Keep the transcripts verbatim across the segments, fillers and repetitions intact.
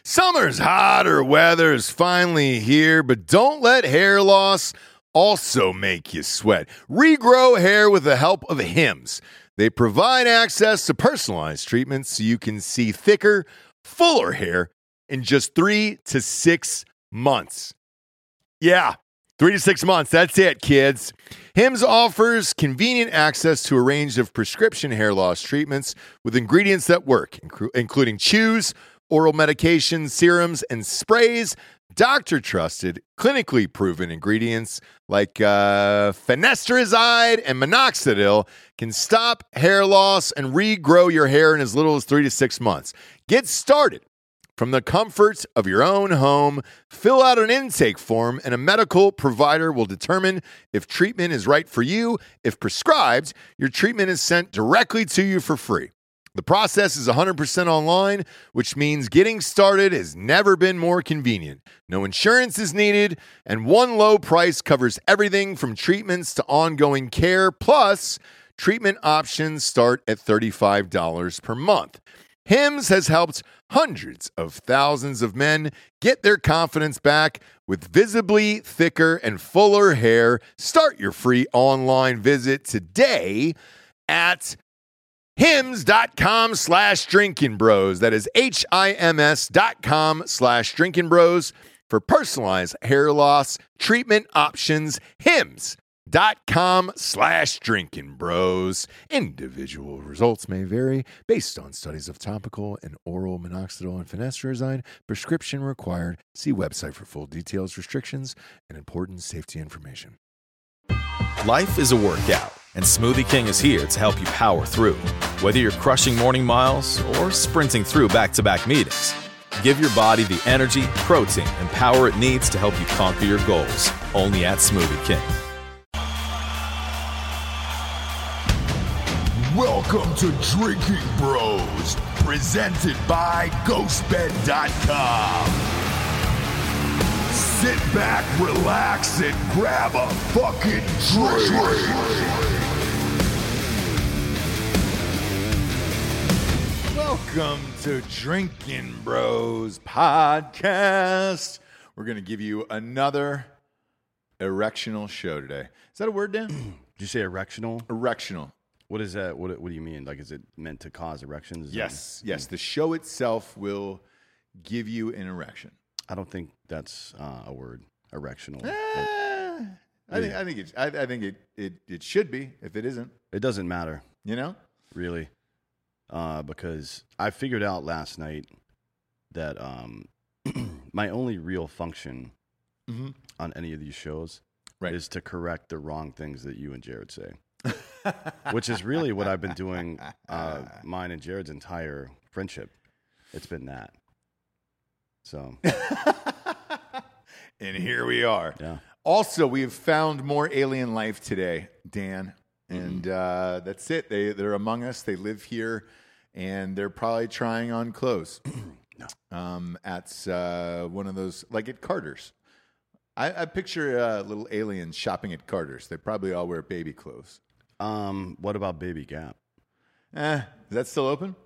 Summer's hotter weather is finally here, but don't let hair loss also make you sweat. Regrow hair with the help of Hims. They provide access to personalized treatments so you can see thicker, fuller hair in just three to six months. Yeah, three to six months. That's it, kids. Hims offers convenient access to a range of prescription hair loss treatments with ingredients that work, including chews, oral medications, serums, and sprays. Doctor-trusted, clinically proven ingredients like uh, finasteride and minoxidil can stop hair loss and regrow your hair in as little as three to six months. Get started from the comfort of your own home. Fill out an intake form, and a medical provider will determine if treatment is right for you. If prescribed, your treatment is sent directly to you for free. The process is one hundred percent online, which means getting started has never been more convenient. No insurance is needed, and one low price covers everything from treatments to ongoing care. Plus, treatment options start at thirty-five dollars per month. Hims has helped hundreds of thousands of men get their confidence back with visibly thicker and fuller hair. Start your free online visit today at Hims.com slash drinking bros. That is H I M S dot com slash drinking bros for personalized hair loss treatment options. Hims.com slash drinking bros. Individual results may vary based on studies of topical and oral minoxidil and finasteride. Prescription required. See website for full details, restrictions, and important safety information. Life is a workout, and Smoothie King is here to help you power through. Whether you're crushing morning miles or sprinting through back-to-back meetings, give your body the energy, protein, and power it needs to help you conquer your goals. Only at Smoothie King. Welcome to Drinking Bros, presented by Ghost Bed dot com. Sit back, relax, and grab a fucking drink. Welcome to Drinking Bros podcast. We're going to give you another erectional show today. Is that a word, Dan? Did you say erectional? Erectional. What is that? What, what do you mean? Like, is it meant to cause erections? Yes. That, yes. The show itself will give you an erection. I don't think that's uh, a word. Erectional. Eh, I think. I think it. I, I think it, it. It should be. If it isn't, it doesn't matter. You know, really, uh, because I figured out last night that um, my only real function mm-hmm. on any of these shows right. is to correct the wrong things that you and Jared say, which is really what I've been doing. Uh, mine and Jared's entire friendship. It's been that. So. And here we are. Yeah. Also, we have found more alien life today, Dan. And mm-hmm. uh, that's it. They, they're among us. They live here. And they're probably trying on clothes no. um, at uh, one of those, like at Carter's. I, I picture uh, little aliens shopping at Carter's. They probably all wear baby clothes. Um, what about Baby Gap? Eh, is that still open?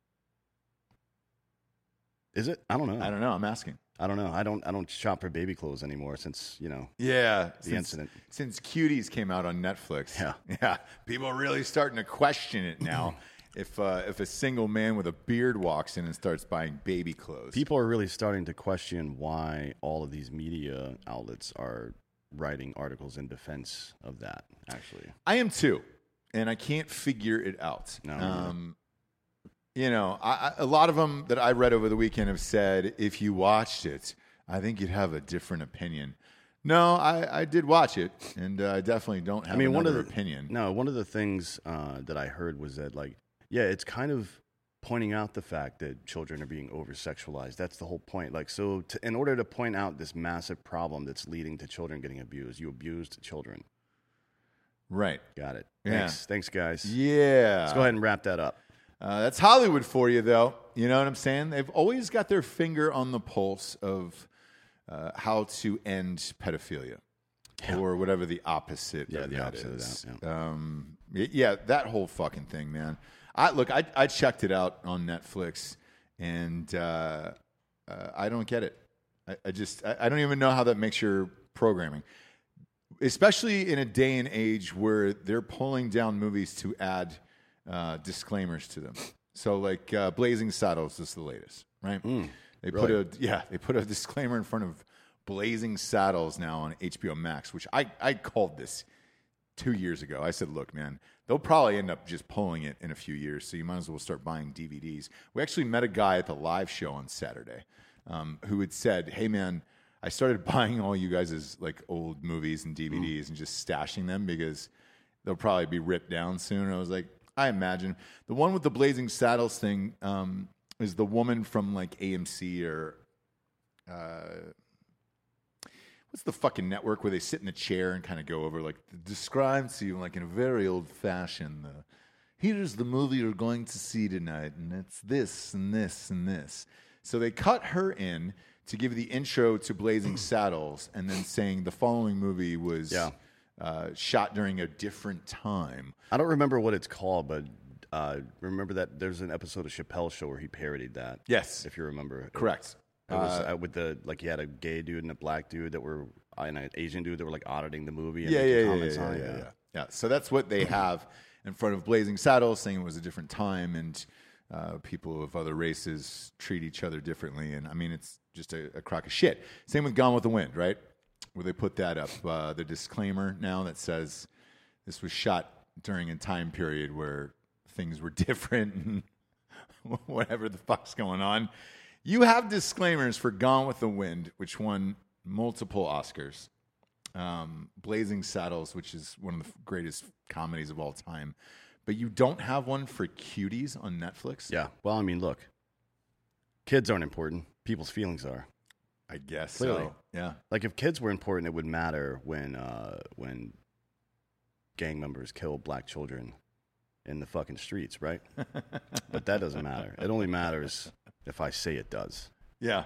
Is it? I don't know. I don't know. I'm asking. I don't know. I don't. I don't shop for baby clothes anymore since you know. Yeah, the since, incident. Since Cuties came out on Netflix. Yeah, yeah. People are really starting to question it now. if uh, if a single man with a beard walks in and starts buying baby clothes, people are really starting to question why all of these media outlets are writing articles in defense of that. Actually, I am too, and I can't figure it out. No. Um, You know, I, I, a lot of them that I read over the weekend have said, if you watched it, I think you'd have a different opinion. No, I, I did watch it, and uh, I definitely don't have I mean, another one of the, opinion. No, one of the things uh, that I heard was that, like, yeah, it's kind of pointing out the fact that children are being over-sexualized. That's the whole point. Like, so to, in order to point out this massive problem that's leading to children getting abused, you abused children. Right. Got it. Yeah. Thanks, Thanks guys. Yeah. Let's go ahead and wrap that up. Uh, that's Hollywood for you, though. You know what I'm saying? They've always got their finger on the pulse of uh, how to end pedophilia, yeah. or whatever the opposite. Yeah, of the that opposite is. of that. Yeah. Um, yeah, that whole fucking thing, man. I look, I, I checked it out on Netflix, and uh, uh, I don't get it. I, I just I, I don't even know how that makes your programming, especially in a day and age where they're pulling down movies to add uh, disclaimers to them. So like uh, Blazing Saddles is the latest, right? Mm, they really? put a yeah they put a disclaimer in front of Blazing Saddles now on H B O Max, which I I called this two years ago. I said, look, man, they'll probably end up just pulling it in a few years, so you might as well start buying D V Ds. We actually met a guy at the live show on Saturday um, who had said, hey, man, I started buying all you guys' like old movies and D V Ds mm. and just stashing them because they'll probably be ripped down soon. And I was like, I imagine. The one with the Blazing Saddles thing um, is the woman from like A M C or uh, what's the fucking network where they sit in a chair and kind of go over like describe to you like in a very old fashioned. Uh, Here's the movie you're going to see tonight, and it's this and this and this. So they cut her in to give the intro to Blazing Saddles, and then saying the following movie was Yeah. uh, shot during a different time. I don't remember what it's called, but uh, remember that there's an episode of Chappelle's Show where he parodied that. Yes. If you remember. Correct. It was Uh, uh, with the, like, he had a gay dude and a black dude that were, uh, and an Asian dude that were, like, auditing the movie and Yeah, making yeah, yeah, comments yeah, on yeah, it. yeah, yeah. Yeah, so that's what they have in front of Blazing Saddles, saying it was a different time and uh, people of other races treat each other differently. And I mean, it's just a, a crock of shit. Same with Gone with the Wind, right? Where they put that up, uh, the disclaimer now that says this was shot during a time period where things were different and whatever the fuck's going on. You have disclaimers for Gone with the Wind, which won multiple Oscars. Um, Blazing Saddles, which is one of the greatest comedies of all time. But you don't have one for Cuties on Netflix? Yeah. Well, I mean, look, kids aren't important. People's feelings are. I guess Clearly. so. Yeah. Like, if kids were important, it would matter when uh, when gang members kill black children in the fucking streets, right? But that doesn't matter. It only matters if I say it does. Yeah.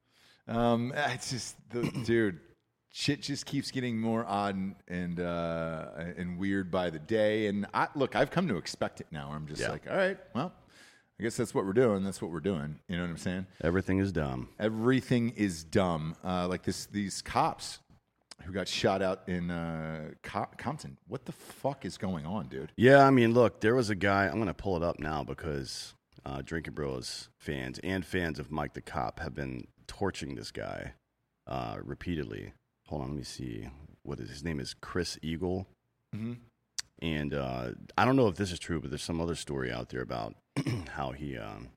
Um, it's just, the, dude, shit just keeps getting more odd and and, uh, and weird by the day. And I, look, I've come to expect it now. I'm just Yeah. like, all right, well, I guess that's what we're doing. That's what we're doing. You know what I'm saying? Everything is dumb. Everything is dumb. Uh, like this, these cops who got shot out in uh, Co- Compton. What the fuck is going on, dude? Yeah, I mean, look, there was a guy. I'm going to pull it up now because uh, Drinking Bros fans and fans of Mike the Cop have been torching this guy uh, repeatedly. Hold on, let me see. What is his name? Is Chris Eagle. Mm-hmm. And uh, I don't know if this is true, but there's some other story out there about how he um,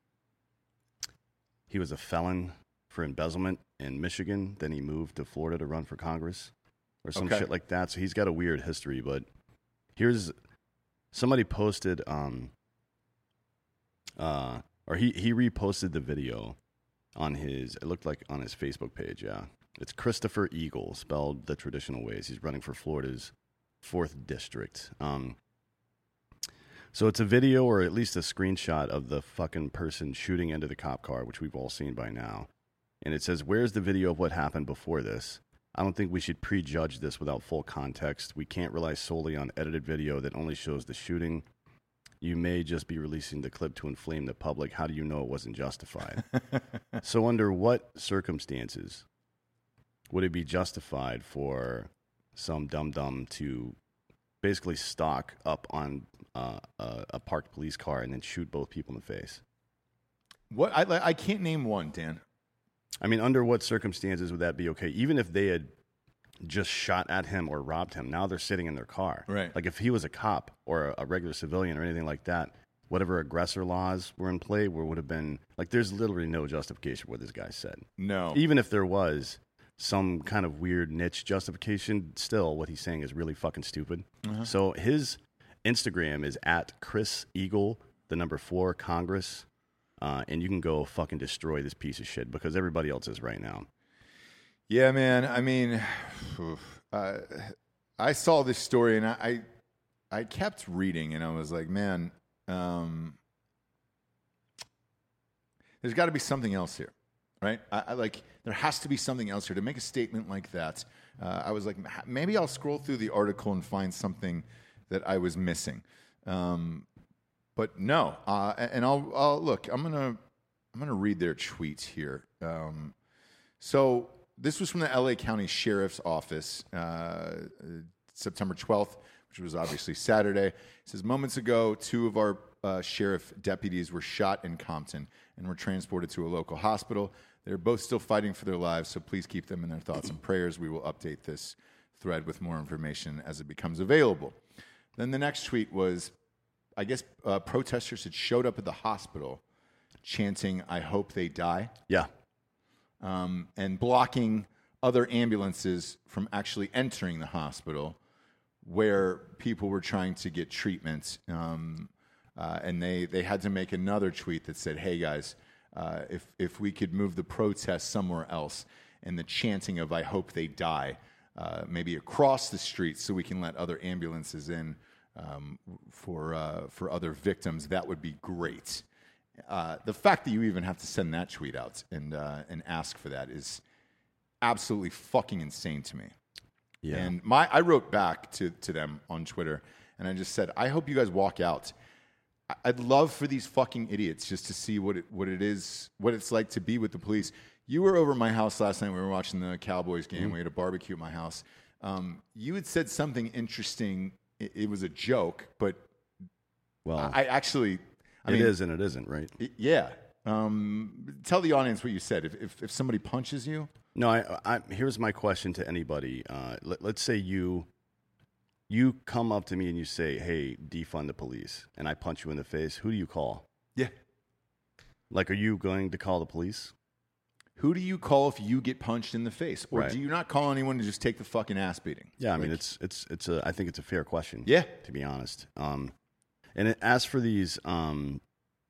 he was a felon for embezzlement in Michigan. Then he moved to Florida to run for Congress or some Okay. shit like that. So he's got a weird history. But here's somebody posted, um, uh, or he he reposted the video on his. It looked like on his Facebook page. Yeah, it's Christopher Eagle, spelled the traditional ways. He's running for Florida's fourth district. Um, so it's a video or at least a screenshot of the fucking person shooting into the cop car, which we've all seen by now. And it says, where's the video of what happened before this? I don't think we should prejudge this without full context. We can't rely solely on edited video that only shows the shooting. You may just be releasing the clip to inflame the public. How do you know it wasn't justified? So under what circumstances would it be justified for some dum-dum to basically stalk up on uh, a, a parked police car and then shoot both people in the face? What I I can't name one, Dan. I mean, under what circumstances would that be okay? Even if they had just shot at him or robbed him, now they're sitting in their car. Right. Like if he was a cop or a, a regular civilian or anything like that, whatever aggressor laws were in play where would have been, like there's literally no justification for what this guy said. No. Even if there was some kind of weird niche justification, still what he's saying is really fucking stupid. Uh-huh. So his Instagram is at Chris Eagle, the number four Congress, uh, and you can go fucking destroy this piece of shit because everybody else is right now. Yeah, man. I mean, uh, I saw this story and I, I, I kept reading and I was like, man, um, there's got to be something else here, right? I, I like there has to be something else here to make a statement like that. Uh, I was like, maybe I'll scroll through the article and find something that I was missing. Um, but no, uh, and I'll, I'll look. I'm gonna I'm going to read their tweet here. Um, so this was from the L A County Sheriff's Office, uh, September twelfth, which was obviously Saturday. It says, moments ago, two of our uh, sheriff deputies were shot in Compton and were transported to a local hospital. They're both still fighting for their lives, so please keep them in their thoughts and prayers. We will update this thread with more information as it becomes available. Then the next tweet was, I guess uh, protesters had showed up at the hospital chanting, I hope they die. Yeah. Um, and blocking other ambulances from actually entering the hospital where people were trying to get treatment. Um, uh, and they, they had to make another tweet that said, hey, guys, uh, if, if we could move the protest somewhere else and the chanting of I hope they die, uh, maybe across the street so we can let other ambulances in um, for, uh, for other victims, that would be great. Uh, the fact that you even have to send that tweet out and uh, and ask for that is absolutely fucking insane to me. Yeah. And my I wrote back to, to them on Twitter, and I just said, I hope you guys walk out. I- I'd love for these fucking idiots just to see what it what it is, what it's like to be with the police. You were over at my house last night. We were watching the Cowboys game. Mm-hmm. We had a barbecue at my house. Um, you had said something interesting. It, it was a joke, but well, I, I actually. I it mean, is and it isn't, right? Yeah. Um, tell the audience what you said. If, if if somebody punches you, no. I, I here's my question to anybody. Uh, let, let's say you you come up to me and you say, "Hey, defund the police," and I punch you in the face. Who do you call? yeah. Like, are you going to call the police? Who do you call if you get punched in the face, or Right. do you not call anyone to just take the fucking ass beating? Yeah, I mean, Like, it's it's it's a. I think it's a fair question. Yeah. To be honest. Um, and it, as for these um,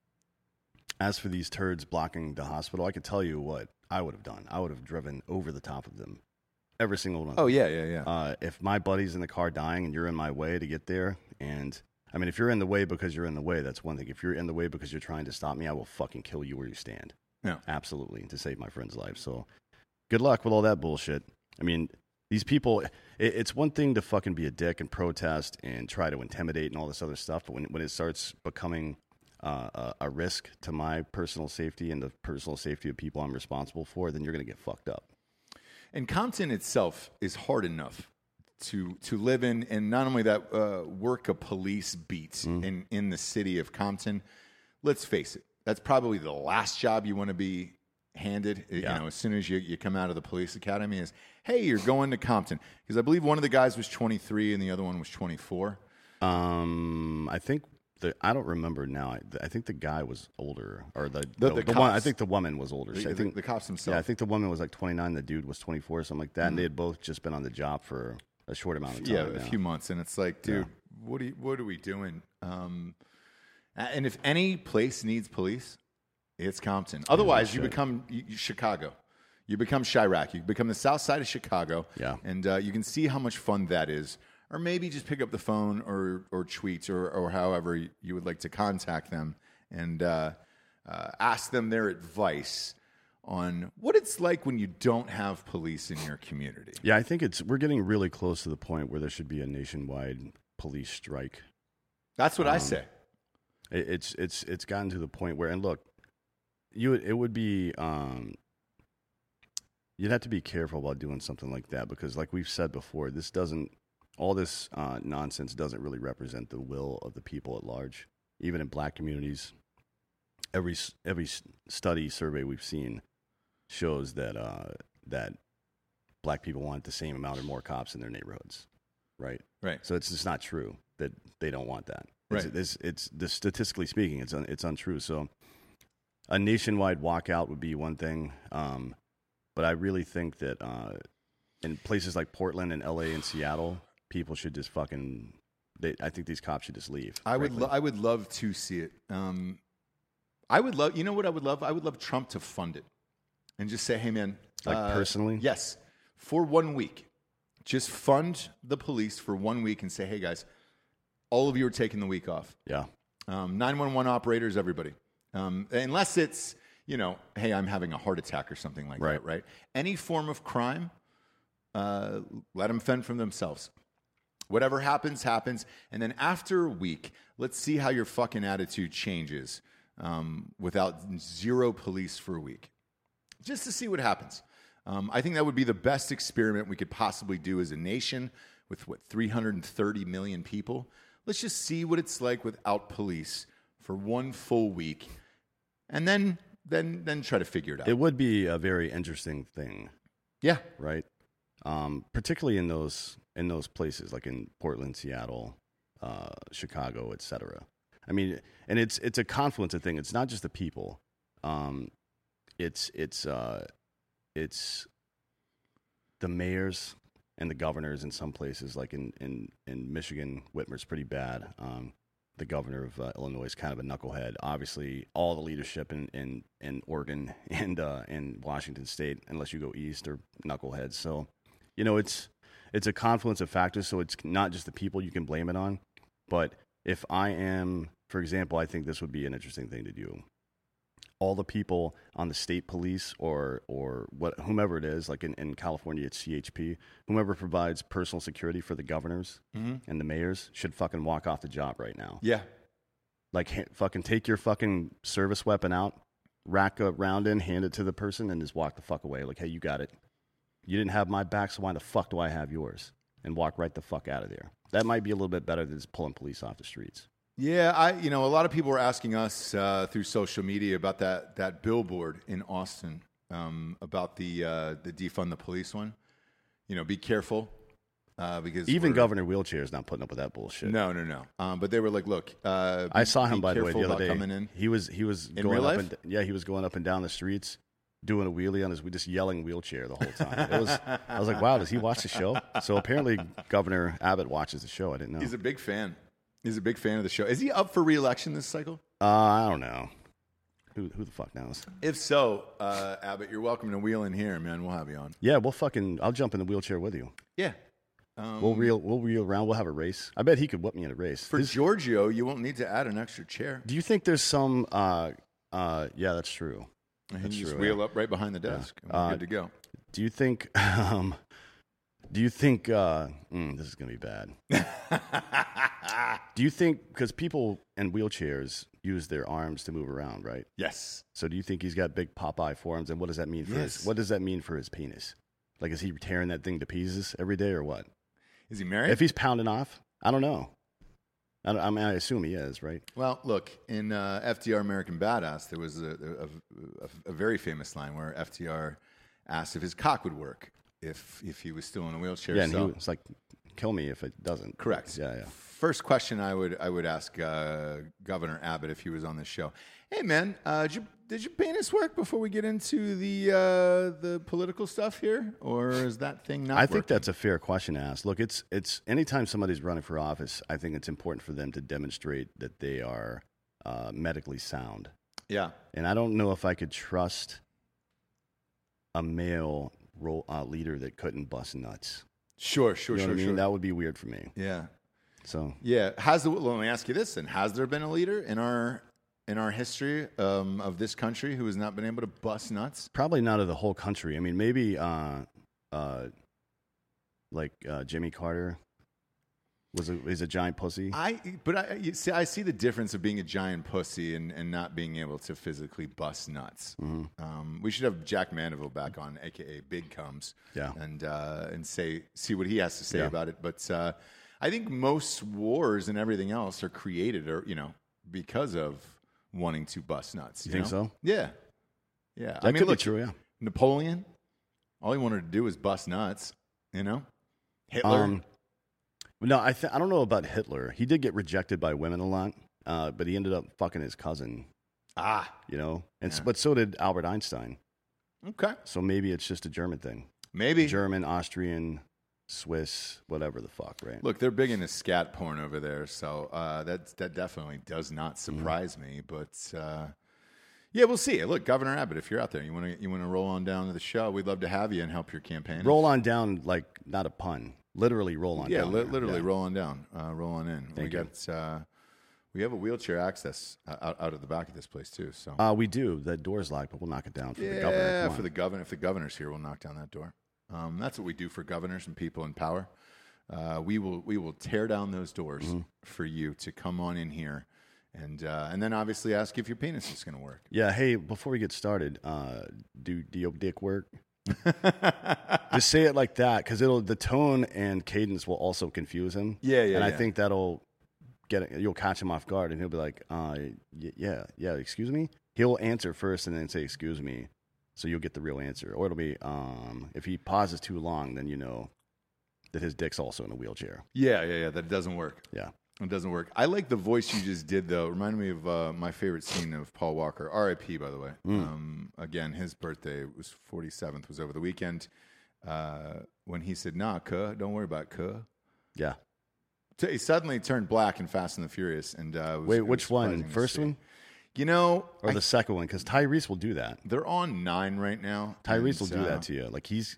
as for these turds blocking the hospital, I could tell you what I would have done. I would have driven over the top of them, every single one. Of Oh them. yeah, yeah, yeah. Uh, if my buddy's in the car dying and you're in my way to get there, and I mean, if you're in the way because you're in the way, that's one thing. If you're in the way because you're trying to stop me, I will fucking kill you where you stand. Yeah. Absolutely, to save my friend's life. So, good luck with all that bullshit. I mean, these people, it, it's one thing to fucking be a dick and protest and try to intimidate and all this other stuff, but when, when it starts becoming uh, a, a risk to my personal safety and the personal safety of people I'm responsible for, then you're going to get fucked up. And Compton itself is hard enough to to live in, and not only that, uh, work a police beat Mm-hmm. in, in the city of Compton. Let's face it, that's probably the last job you want to be handed. Yeah. You know, as soon as you, you come out of the police academy, is hey, you're going to Compton, because I believe one of the guys was twenty-three and the other one was twenty-four. Um, I think the I don't remember now. I, I think the guy was older, or the The- the, the the one. I cops. think the woman was older. The, I think the, the cops themselves. yeah, I think the woman was like twenty-nine. The dude was twenty-four, something like that. And they had both just been on the job for a short amount of time. yeah, a few months, and it's like, dude, what are you, what are we doing? Um, and if any place needs police, it's Compton. Otherwise, you shit. become you, you- Chicago. You become Chirac. You become the south side of Chicago. Yeah. And uh, you can see how much fun that is. Or maybe just pick up the phone or, or tweet or, or however you, you would like to contact them and uh, uh, ask them their advice on what it's like when you don't have police in your community. Yeah, I think it's we're getting really close to the point where there should be a nationwide police strike. That's what I Um, say. It, it's it's it's gotten to the point where, and look, you it would be um, you'd have to be careful about doing something like that because, like we've said before, this doesn't all this uh, nonsense doesn't really represent the will of the people at large. Even in black communities, every s- every s- study survey we've seen shows that uh, that black people want the same amount or more cops in their neighborhoods, right? Right. So it's just not true that they don't want that. Right. It's, it's, it's the statistically speaking, it's un, it's untrue. So a nationwide walkout would be one thing, um, but I really think that uh, in places like Portland and L A and Seattle, people should just fucking. They, I think these cops should just leave. I would frankly. lo- I would love to see it. Um, I would love. You know what I would love? I would love Trump to fund it and just say, "Hey, man, Like uh, personally? yes, for one week, just fund the police for one week and say, hey, guys, all of you are taking the week off. Yeah. Um, nine one one operators, everybody, um, unless it's you know, hey, I'm having a heart attack or something like Right. that, right? Any form of crime, uh, let them fend for themselves." Whatever happens, happens. And then after a week, let's see how your fucking attitude changes. um, without zero police for a week, just to see what happens. Um, I think that would be the best experiment we could possibly do as a nation with, what, three hundred thirty million people. Let's just see what it's like without police for one full week, and then then then try to figure it out. It would be a very interesting thing, Yeah. right? Um, particularly in those in those places like in Portland, Seattle, uh, Chicago, et cetera. I mean, and it's it's a confluence of things. It's not just the people. Um, it's it's uh, it's the mayors and the governors in some places, like in in, in Michigan, Whitmer's pretty bad. Um, the governor of uh, Illinois is kind of a knucklehead. Obviously, all the leadership in in, in Oregon and uh, in Washington State, unless you go east, are knuckleheads. So, you know, it's it's a confluence of factors. So it's not just the people you can blame it on. But if I am, for example, I think this would be an interesting thing to do. All the people on the state police or or what whomever it is, like in, in California it's C H P, whomever provides personal security for the governors Mm-hmm. and the mayors should fucking walk off the job right now. Yeah. Like ha- fucking take your fucking service weapon out, rack a round in, hand it to the person, and just walk the fuck away. Like, hey, you got it. You didn't have my back, so why the fuck do I have yours? And walk right the fuck out of there. That might be a little bit better than just pulling police off the streets. Yeah, I you know a lot of people were asking us uh, through social media about that that billboard in Austin um, about the uh, the defund the police one. You know, be careful uh, because Even we're- Governor Wheelchair is not putting up with that bullshit. No, no, no. Um, but they were like, look, uh, I saw be him by the way careful the other about day. coming in. He was he was In going real up life? and yeah he was going up and down the streets doing a wheelie on his just yelling wheelchair the whole time. It was I was like, wow, does he watch the show? So apparently Governor Abbott watches the show. I didn't know. He's a big fan. He's a big fan of the show. Is he up for re-election this cycle? Uh, I don't know. Who who the fuck knows? If so, uh, Abbott, you're welcome to wheel in here, man. We'll have you on. Yeah, we'll fucking I'll jump in the wheelchair with you. Yeah. Um, We'll reel we'll reel around. We'll have a race. I bet he could whip me in a race. for His- Giorgio, you won't need to add an extra chair. do you think there's some? Uh, uh, yeah, that's true. And That's you just true, wheel yeah. up right behind the desk. And we're Uh, good to go. Do you think? Um, do you think? Uh, mm, this is gonna be bad. Do you think because people in wheelchairs use their arms to move around, right? Yes. So do you think he's got big Popeye forearms, and what does that mean for Yes. his? What does that mean for his penis? Like, is he tearing that thing to pieces every day, or what? Is he married? If he's pounding off, I don't know. I, don't, I mean, I assume he is, right? Well, look, in uh, F D R American Badass, there was a, a, a, a very famous line where F D R asked if his cock would work if if he was still in a wheelchair. Yeah, and so, he was like, "Kill me if it doesn't." correct. Yeah, yeah. First question I would I would ask uh, Governor Abbott if he was on this show. Hey, man, uh, did, you, did your penis work before we get into the uh, the political stuff here, or is that thing not? I think working? that's a fair question to ask. Look, it's it's anytime somebody's running for office, I think it's important for them to demonstrate that they are uh, medically sound. yeah. And I don't know if I could trust a male role, uh, leader that couldn't bust nuts. Sure, sure, You know sure, what I mean? sure. That would be weird for me. yeah. So Yeah, has the, let me ask you this then: has there been a leader in our in our history um, of this country who has not been able to bust nuts? probably not of the whole country. I mean, maybe uh, uh, like uh, Jimmy Carter was a is a giant pussy. I but I you see I see the difference of being a giant pussy and, and not being able to physically bust nuts. Mm-hmm. Um, we should have Jack Mandeville back on, aka Big Comes, Yeah. and uh, and say see what he has to say Yeah. about it. But uh, I think most wars and everything else are created, or you know, because of wanting to bust nuts. You think know? so? Yeah, yeah. That I mean, could look, be true. Yeah. Napoleon, all he wanted to do was bust nuts. You know, Hitler. Um, no, I th- I don't know about Hitler. He did get rejected by women a lot, uh, but he ended up fucking his cousin. ah, You know, and s Yeah. but so did Albert Einstein. okay, So maybe it's just a German thing. maybe. German, Austrian, Swiss, whatever the fuck, right? Look, they're big into scat porn over there, so uh, that that definitely does not surprise me. But uh, yeah, we'll see. Look, Governor Abbott, if you're out there, you want to you want to roll on down to the show, we'd love to have you and help your campaign. Roll on down, like not a pun. Literally roll on yeah, down. li- there. literally Yeah. roll on down, uh, roll on in. we Thank you. got uh, we have a wheelchair access uh, out, out of the back of this place too. So Uh, we do. The door's locked, but we'll knock it down for the governor. yeah, Come for on. the governor. If the governor's here, we'll knock down that door. Um, that's what we do for governors and people in power. Uh, we will we will tear down those doors Mm-hmm. for you to come on in here And uh, and then obviously ask if your penis is going to work. Yeah. Hey, before we get started, uh, do do your dick work? Just say it like that, because it'll the tone and cadence will also confuse him. Yeah, yeah. And I yeah. think that'll get you'll catch him off guard, and he'll be like, uh, y- "Yeah, yeah, excuse me." He'll answer first and then say, "Excuse me," so you'll get the real answer. Or it'll be, um, if he pauses too long, then you know that his dick's also in a wheelchair. Yeah, yeah, yeah. That doesn't work. Yeah. It doesn't work. I like the voice you just did, though. It reminded me of uh, my favorite scene of Paul Walker, R I P, by the way. Mm. Um, again, his birthday was forty-seventh, was over the weekend. Uh, when he said, nah, cuh, don't worry about cuh. Yeah. He suddenly turned black in Fast and the Furious. And uh, it was, Wait, it was which one? surprising to First see. one You know, or I- the second one? Because Tyrese will do that. they're on nine right now. Tyrese will and, do uh, that to you. Like he's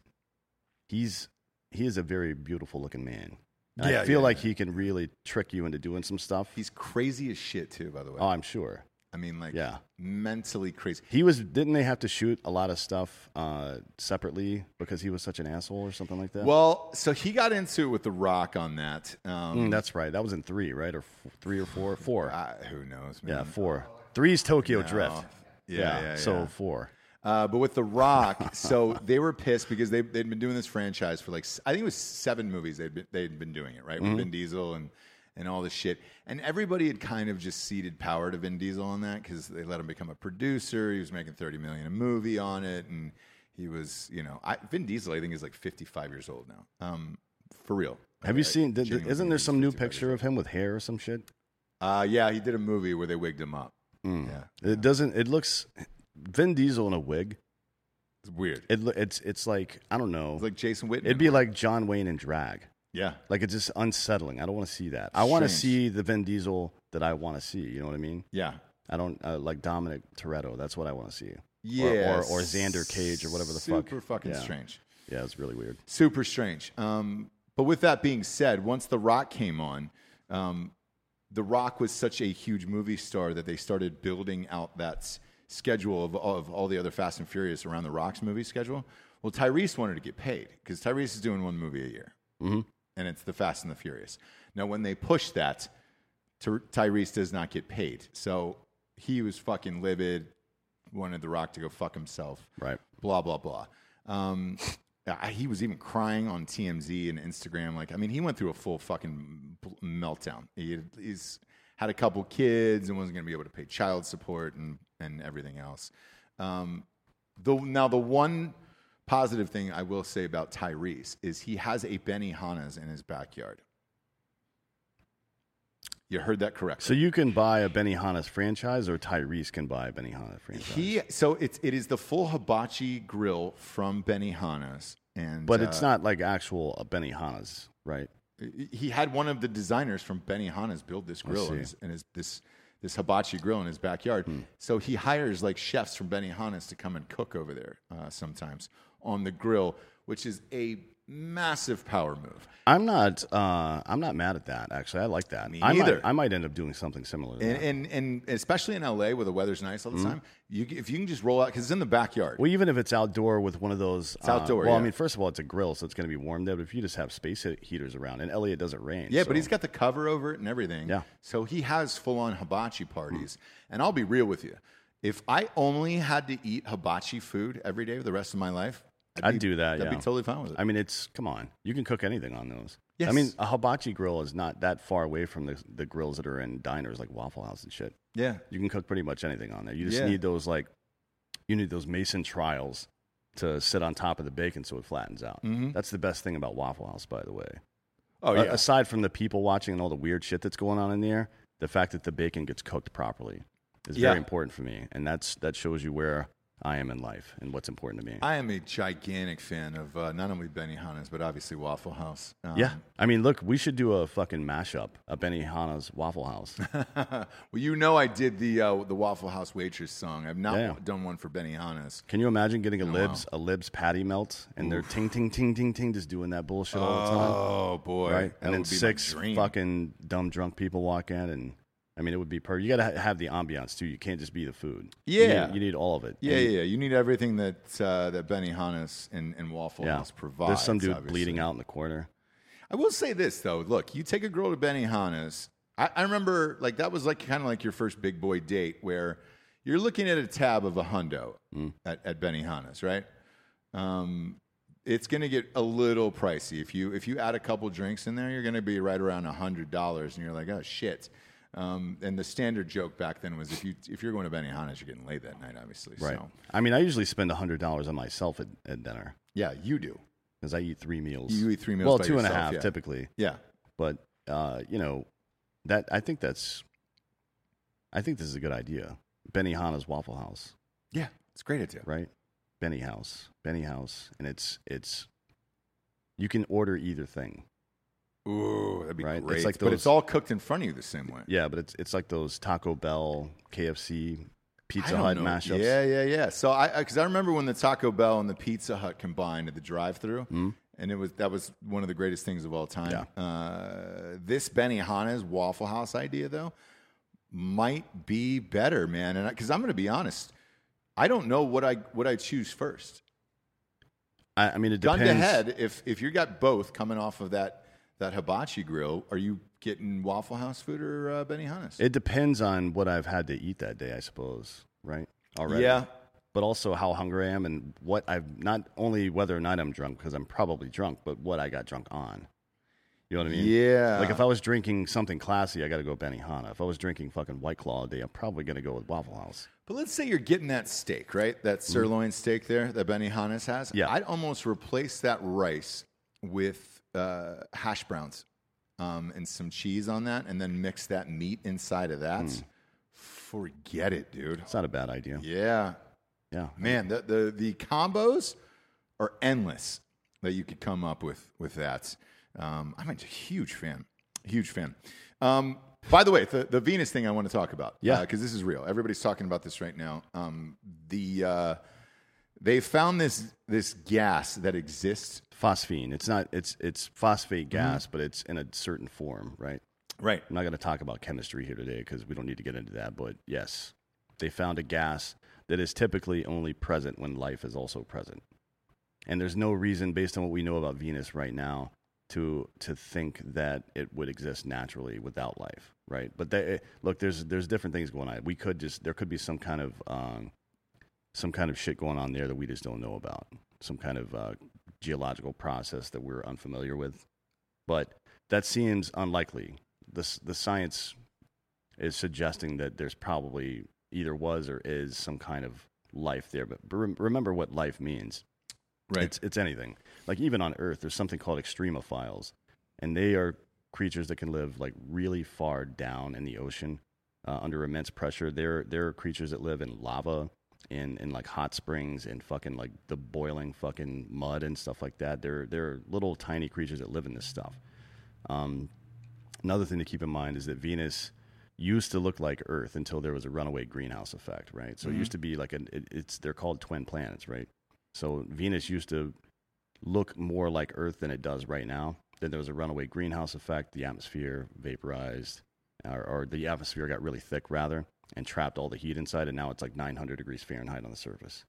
he's he is a very beautiful looking man. And Yeah, I feel yeah, like yeah. he can really trick you into doing some stuff. He's crazy as shit, too, by the way. Oh, I'm sure. I mean, like, Yeah. mentally crazy. He was didn't they have to shoot a lot of stuff uh, separately because he was such an asshole or something like that? Well, so he got into it with The Rock on that. Um, Mm, that's right. That was in three, right? Or f- three or four? Four. uh, who knows, man? Yeah, four. Three's Tokyo No. Drift. Yeah, yeah, yeah. So four. Uh, but with The Rock, so they were pissed because they, they'd been doing this franchise for like, I think it was seven movies they'd been, they'd been doing it, right? Mm-hmm. With Vin Diesel and, and all this shit. And everybody had kind of just ceded power to Vin Diesel on that because they let him become a producer. He was making thirty million dollars a movie on it. And he was, you know, I, Vin Diesel, I think, is like fifty-five years old now. Um, for real. Have you I- I seen? Did, genuinely isn't think there he's some new fifty-five years picture of him with hair or some shit? old. Uh, yeah, he did a movie where they wigged him up. Mm. Yeah. It doesn't. It looks Vin Diesel in a wig. It's weird. It lo- it's it's like I don't know. It's like Jason Whitman. It'd be like John Wayne in drag. yeah. Like it's just unsettling. I don't want to see that. I want to Strange. see the Vin Diesel that I want to see. You know what I mean? Yeah. I don't uh, like Dominic Toretto. That's what I want to see. Yeah. Or, or, or Xander Cage or whatever the fuck. Super fucking Yeah. strange. Yeah, it's really weird. Super strange. Um, but with that being said, once The Rock came on, um, The Rock was such a huge movie star that they started building out that s- schedule of, of all the other Fast and Furious around The Rock's movie schedule. Well, Tyrese wanted to get paid because Tyrese is doing one movie a year, Mm-hmm. and it's The Fast and the Furious. Now, when they pushed that, Ty- Tyrese does not get paid. So he was fucking livid, wanted The Rock to go fuck himself. Right. Blah, blah, blah. Um, I- he was even crying on T M Z and Instagram. Like, I mean, he went through a full fucking bl- meltdown. He had, he's had a couple kids and wasn't going to be able to pay child support and, and everything else. Um, the, now, the one positive thing I will say about Tyrese is he has a Benihana's in his backyard. You heard that correctly. So you can buy a Benihana's franchise, or Tyrese can buy a Benihana franchise. He so it's it is the full hibachi grill from Benihana's, and but it's uh, not like actual uh, Benihana's, right? He had one of the designers from Benihana's build this grill see. in his, in his this this hibachi grill in his backyard. So he hires like chefs from Benihana's to come and cook over there uh, sometimes on the grill, which is a massive power move. I'm not. Uh, I'm not mad at that. Actually, I like that. Me I neither. Might, I might end up doing something similar. To And, that. and and especially in L A where the weather's nice all the time, you if you can just roll out because it's in the backyard. Well, even if it's outdoor with one of those. It's outdoor, Well, I yeah. mean, first of all, it's a grill, so it's going to be warm there. But if you just have space he- heaters around, in L A it doesn't rain. Yeah, so- but he's got the cover over it and everything. Yeah. So he has full on hibachi parties. And I'll be real with you. If I only had to eat hibachi food every day for the rest of my life, I'd be- do that. I'd yeah. be totally fine with it. I mean, it's come on. You can cook anything on those. Yes. I mean, a hibachi grill is not that far away from the the grills that are in diners like Waffle House and shit. yeah. You can cook pretty much anything on there. You just Yeah. need those like, you need those mason trials to sit on top of the bacon so it flattens out. That's the best thing about Waffle House, by the way. Oh, Uh, yeah. aside from the people watching and all the weird shit that's going on in there, the fact that the bacon gets cooked properly is Yeah. very important for me, and that's that shows you where I am in life and what's important to me. I am a gigantic fan of uh, not only Benihana's, but obviously Waffle House. Um, yeah, I mean, look, we should do a fucking mashup, a Benihana's Waffle House. Well, you know I did the uh, the Waffle House waitress song. I've not Yeah. done one for Benihana's. Can you imagine getting a Oh, Libs wow. a Libs patty melt and they're ting ting ting ting ting just doing that bullshit all the time, Oh, boy. right? That And then would be my six dream. fucking dumb drunk people walk in, and I mean, it would be perfect. You got to ha- have the ambiance too. You can't just be the food. You Yeah. need, you need all of it. Yeah, And- yeah, yeah. You need everything that uh, that Benihana's and, and Waffle yeah. House provides. There's some dude obviously. bleeding out in the corner. I will say this though. Look, you take a girl to Benihana's, I, I remember like that was like kind of like your first big boy date where you're looking at a tab of a hundo Mm. at, at Benihana's, right? Um, it's going to get a little pricey. If you if you add a couple drinks in there, you're going to be right around one hundred dollars, and you're like, oh, shit. Um, and the standard joke back then was if, you, if you're going to Benihana's, you're getting laid that night, obviously. Right. So, I mean, I usually spend one hundred dollars on myself at, at dinner yeah, you do. because I eat three meals. You eat three meals Well, by two and a yourself, half yeah. typically. Yeah. But, uh, you know, that I think that's, I think this is a good idea. Benihana's Waffle House, Yeah, it's a great idea. right? Benny House, Benny House. And it's, it's, you can order either thing. Ooh, that'd be Right? It's great. like but it's those- all cooked in front of you the same way. Yeah, but it's it's like those Taco Bell, K F C, I Pizza don't Hut know. mashups. Yeah, yeah, yeah. So I, because I, I remember when the Taco Bell and the Pizza Hut combined at the drive-through, and it was that was one of the greatest things of all time. Mm-hmm. Yeah. Uh, this Benihana's Waffle House idea, though, might be better, man. And because I'm going to be honest, I don't know what I what I choose first. I, I mean, it Gun depends. to head, if if you got both coming off of that that hibachi grill, are you getting Waffle House food or uh, Benihana's? It depends on what I've had to eat that day, I suppose. Right? Already. Yeah. But also how hungry I am and what I've not only whether or not I'm drunk because I'm probably drunk, but what I got drunk on. You know what I mean? Yeah. Like if I was drinking something classy, I got to go Benihana. If I was drinking fucking White Claw all day, I'm probably going to go with Waffle House. But let's say you're getting that steak, right? That sirloin steak there that Benihana's has. Yeah. I'd almost replace that rice with uh, hash browns um, and some cheese on that, and then mix that meat inside of that. Forget it, dude. It's not a bad idea. Yeah, Yeah. man, the, the the combos are endless that you could come up with with that. Um, I'm a huge fan, huge fan. Um, by the way, the, the Venus thing I want to talk about, Yeah. because this is real. Everybody's talking about this right now. Um, the uh, they found this this gas that exists. Phosphine. It's not it's it's phosphate gas, but it's in a certain form, right? Right. I'm not going to talk about chemistry here today because we don't need to get into that, but yes, they found a gas that is typically only present when life is also present. And there's no reason, based on what we know about Venus right now, to to think that it would exist naturally without life, right? But they, look, there's there's different things going on. We could just there could be some kind of um, some kind of shit going on there that we just don't know about, some kind of uh, geological process that we're unfamiliar with. But that seems unlikely. The the science is suggesting that there's probably either was or is some kind of life there. But rem- remember what life means. Right. It's, it's anything. Like even on Earth, there's something called extremophiles, and they are creatures that can live like really far down in the ocean uh, under immense pressure. They're they're creatures that live in lava, in in like hot springs, and fucking like the boiling fucking mud and stuff like that. They're they're little tiny creatures that live in this stuff. Um, another thing to keep in mind is that Venus used to look like Earth until there was a runaway greenhouse effect, right? So Mm-hmm. it used to be like an it, it's they're called twin planets, right? So Venus used to look more like Earth than it does right now. Then there was a runaway greenhouse effect. The atmosphere vaporized, or, or the atmosphere got really thick, rather, and trapped all the heat inside, and now it's like nine hundred degrees Fahrenheit on the surface.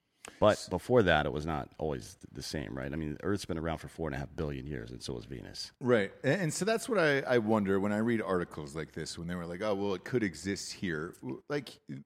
But before that, it was not always the same, right? I mean, Earth's been around for four and a half billion years, and so is Venus. Right. And, and so that's what I, I wonder when I read articles like this, when they were like, oh, well, it could exist here. Like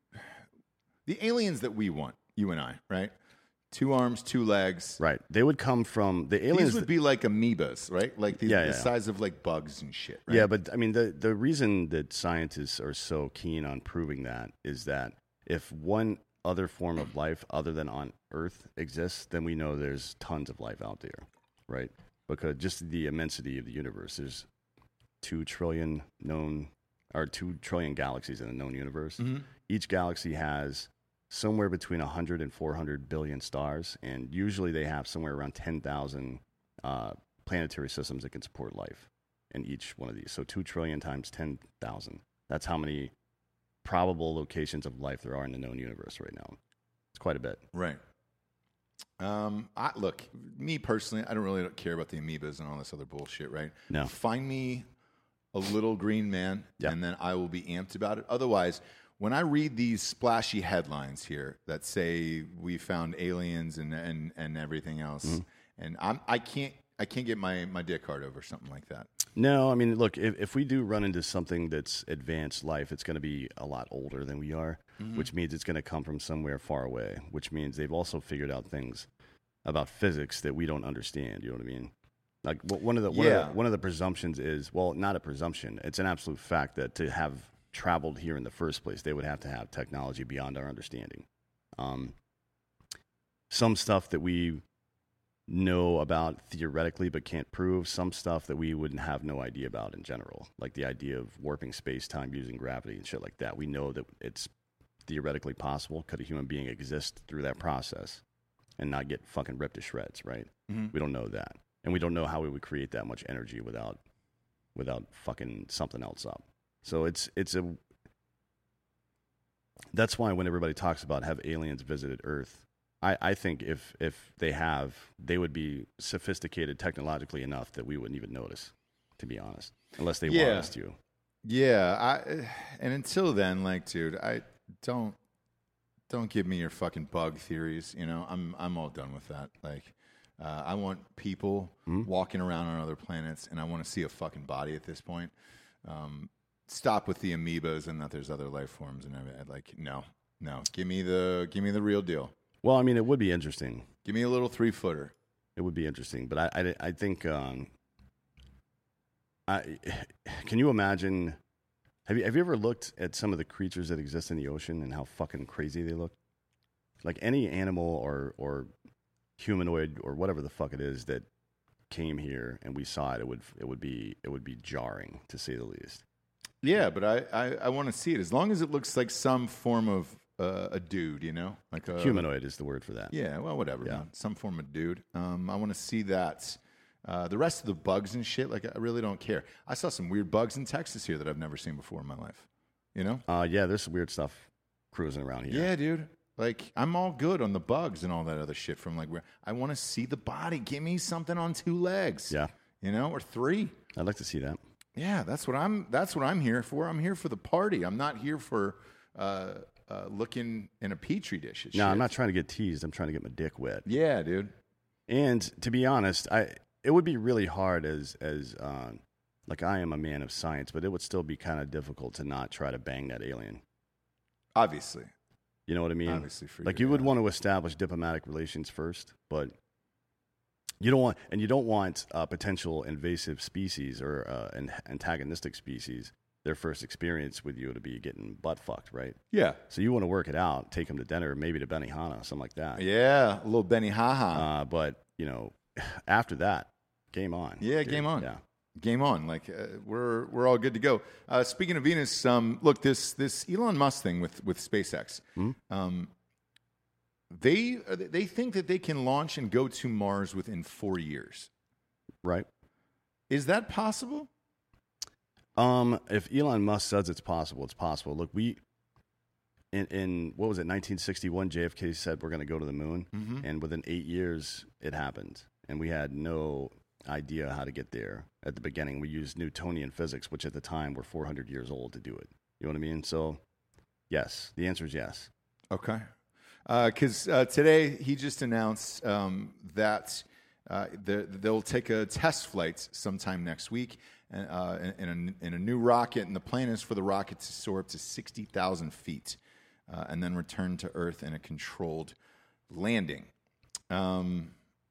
the aliens that we want, you and I, right? Two arms, two legs. Right. They would come from the aliens. These would be like amoebas, right? Like these, Yeah, the yeah. size of like bugs and shit. Right? Yeah, but I mean, the, the reason that scientists are so keen on proving that is that if one other form of life other than on Earth exists, then we know there's tons of life out there, right? Because just the immensity of the universe, there's two trillion known, or two trillion galaxies in the known universe. Mm-hmm. Each galaxy has somewhere between one hundred and four hundred billion stars, and usually they have somewhere around ten thousand uh, planetary systems that can support life in each one of these. So two trillion times ten thousand. That's how many probable locations of life there are in the known universe right now. It's quite a bit. Right. Um, I, look, me personally, I don't really don't care about the amoebas and all this other bullshit, right? No. Find me a little green man, Yeah. and then I will be amped about it. Otherwise, when I read these splashy headlines here that say we found aliens and and, and everything else, Mm-hmm. and I'm I can't I can't get my, my dick hard over something like that. No, I mean, look, if, if we do run into something that's advanced life, it's going to be a lot older than we are, Mm-hmm. which means it's going to come from somewhere far away, which means they've also figured out things about physics that we don't understand. You know what I mean? Like wh- one of the one, Yeah. of the one of the presumptions is, well, not a presumption. It's an absolute fact that to have traveled here in the first place, they would have to have technology beyond our understanding. Um, some stuff that we know about theoretically but can't prove, some stuff that we wouldn't have no idea about in general, like the idea of warping space-time using gravity and shit like that. We know that it's theoretically possible. Could a human being exist through that process and not get fucking ripped to shreds, right? Mm-hmm. We don't know that. And we don't know how we would create that much energy without without fucking something else up. So it's it's a that's why when everybody talks about have aliens visited Earth, I, I think if if they have, they would be sophisticated technologically enough that we wouldn't even notice, to be honest, unless they Yeah. want us to. Yeah, I and until then, like, dude, I don't don't give me your fucking bug theories. You know, I'm I'm all done with that. Like, uh, I want people walking around on other planets, and I want to see a fucking body at this point. Um, stop with the amoebas and that there's other life forms and everything. Like, no, no, give me the give me the real deal. Well, I mean, it would be interesting. Give me a little three footer. It would be interesting, but I I, I think um, I can you imagine? Have you have you ever looked at some of the creatures that exist in the ocean and how fucking crazy they look? Like any animal or or humanoid or whatever the fuck it is that came here and we saw it, it would it would be it would be jarring to say the least. Yeah, but I I, I want to see it as long as it looks like some form of uh, a dude. You know, like a Humanoid is the word for that. Yeah, well, whatever. Yeah. Man. Some form of dude. Um, I want to see that. Uh, the rest of the bugs and shit, like I really don't care. I saw some weird bugs in Texas here that I've never seen before in my life. You know? Uh, yeah, there's some weird stuff cruising around here. Yeah, dude. Like I'm all good on the bugs and all that other shit. From like where I want to see the body. Give me something on two legs. Yeah. You know, or three. I'd like to see that. Yeah, that's what I'm. That's what I'm here for. I'm here for the party. I'm not here for uh, uh, looking in a petri dish. No, I'm not trying to get teased. I'm trying to get my dick wet. Yeah, dude. And to be honest, I it would be really hard as as uh, like I am a man of science, but it would still be kind of difficult to not try to bang that alien. Obviously. You know what I mean? Obviously for like you, you would yeah. want to establish diplomatic relations first, but you don't want, and you don't want uh, potential invasive species or uh, an antagonistic species, their first experience with you to be getting butt fucked, right? Yeah. So you want to work it out, take them to dinner, maybe to Benihana, something like that. Yeah, a little Benny Haha. Uh, but you know, after that, game on. Yeah, dude. game on. Yeah. Game on. Like uh, we're we're all good to go. Uh, speaking of Venus, um, look this this Elon Musk thing with with SpaceX. Um, they they think that they can launch and go to Mars within four years. Right. Is that possible? Um, if Elon Musk says it's possible, it's possible. Look, we in in what was it, nineteen sixty-one, J F K said we're going to go to the moon, Mm-hmm. and within eight years it happened, and we had no idea how to get there at the beginning. We used Newtonian physics, which at the time were four hundred years old to do it. You know what I mean? So, yes, the answer is yes. Okay. Because uh, uh, today he just announced um, that uh, the, they'll take a test flight sometime next week uh, in, in, a, in a new rocket, and the plan is for the rocket to soar up to sixty thousand feet uh, and then return to Earth in a controlled landing. Um,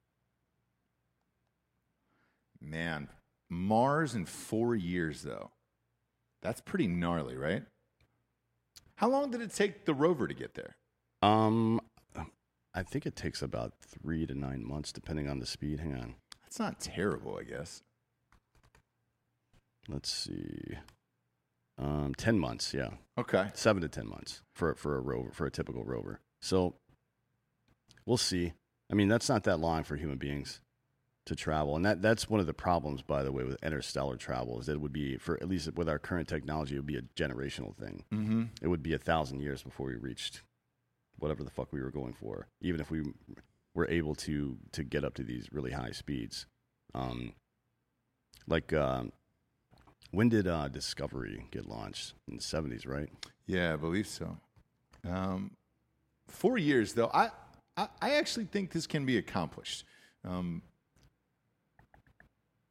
man, Mars in four years, though. That's pretty gnarly, right? How long did it take the rover to get there? Um, I think it takes about three to nine months, depending on the speed. Hang on, That's not terrible, I guess. let's see. Um, ten months, yeah. Okay. Seven to ten months for for a rover, for a typical rover. So we'll see. I mean, that's not that long for human beings to travel, and that that's one of the problems, by the way, with interstellar travel is that it would be, for at least with our current technology, it would be a generational thing. Mm-hmm. It would be a thousand years before we reached whatever the fuck we were going for, even if we were able to to get up to these really high speeds. Um, like. Um, When did uh, Discovery get launched? In the seventies, right? Yeah, I believe so. Um, four years, though. I, I, I actually think this can be accomplished. Um,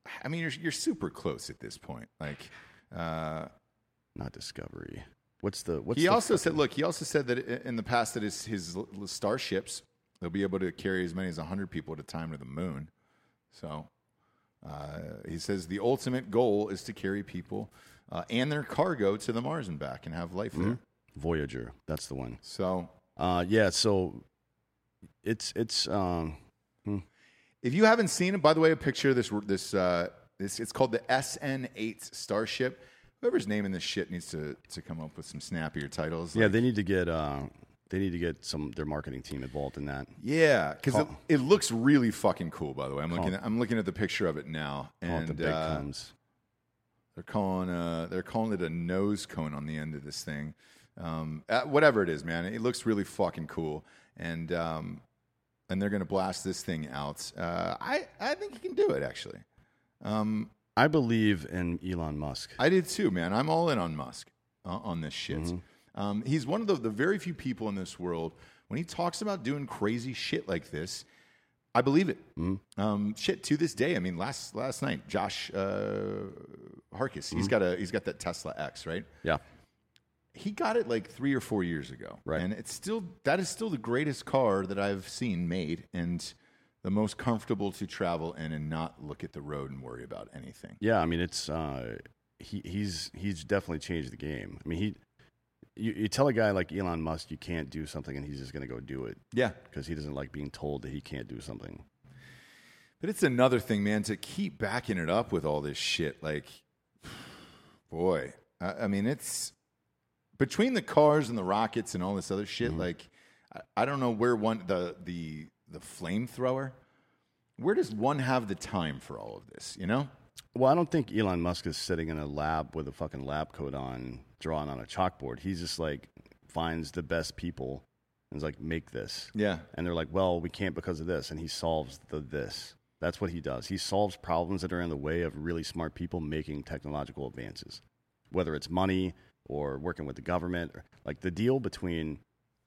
I mean, you're you're super close at this point. Like, uh, Not Discovery. What's the? What's he the also fucking- said, look, he also said that i- in the past that his his l- l- starships they'll be able to carry as many as hundred people at a time to the moon. So uh, he says the ultimate goal is to carry people uh, and their cargo to the Mars and back and have life there. Voyager. That's the one. So Uh, yeah. So it's it's um. if you haven't seen it, by the way, a picture of this this uh, this it's called the S N eight Starship. Whoever's naming this shit needs to, to come up with some snappier titles. Yeah, Like- they need to get uh, they need to get some their marketing team involved in that. yeah, because it, Call- it looks really fucking cool. By the way, I'm looking Call- at, I'm looking at the picture of it now, Oh, and the big uh, comes. they're calling uh, they're calling it a nose cone on the end of this thing. Um, uh, whatever it is, man, it looks really fucking cool, and um, and they're gonna blast this thing out. Uh, I I think you can do it actually. Um, I believe in Elon Musk. I did too, man. I'm all in on Musk uh, on this shit. Mm-hmm. Um, he's one of the, the very few people in this world when he talks about doing crazy shit like this. I believe it. Mm-hmm. Um, shit to this day. I mean, last last night, Josh uh, Harkis, Mm-hmm. he's got a he's got that Tesla X, right? Yeah. He got it like three or four years ago, Right. And it's still that is still the greatest car that I've seen made, and the most comfortable to travel in and not look at the road and worry about anything. Yeah, I mean it's uh, he he's he's definitely changed the game. I mean he you, you tell a guy like Elon Musk you can't do something and he's just going to go do it Yeah. because he doesn't like being told that he can't do something. But it's another thing, man, to keep backing it up with all this shit. Like, boy, I, I mean, it's between the cars and the rockets and all this other shit. Like, I, I don't know where one the the the flamethrower. Where does one have the time for all of this? You know? Well, I don't think Elon Musk is sitting in a lab with a fucking lab coat on, drawing on a chalkboard. He's just like finds the best people and is like, make this. Yeah. And they're like, well, we can't because of this. And he solves the this. That's what he does. He solves problems that are in the way of really smart people making technological advances, whether it's money or working with the government. Or, like the deal between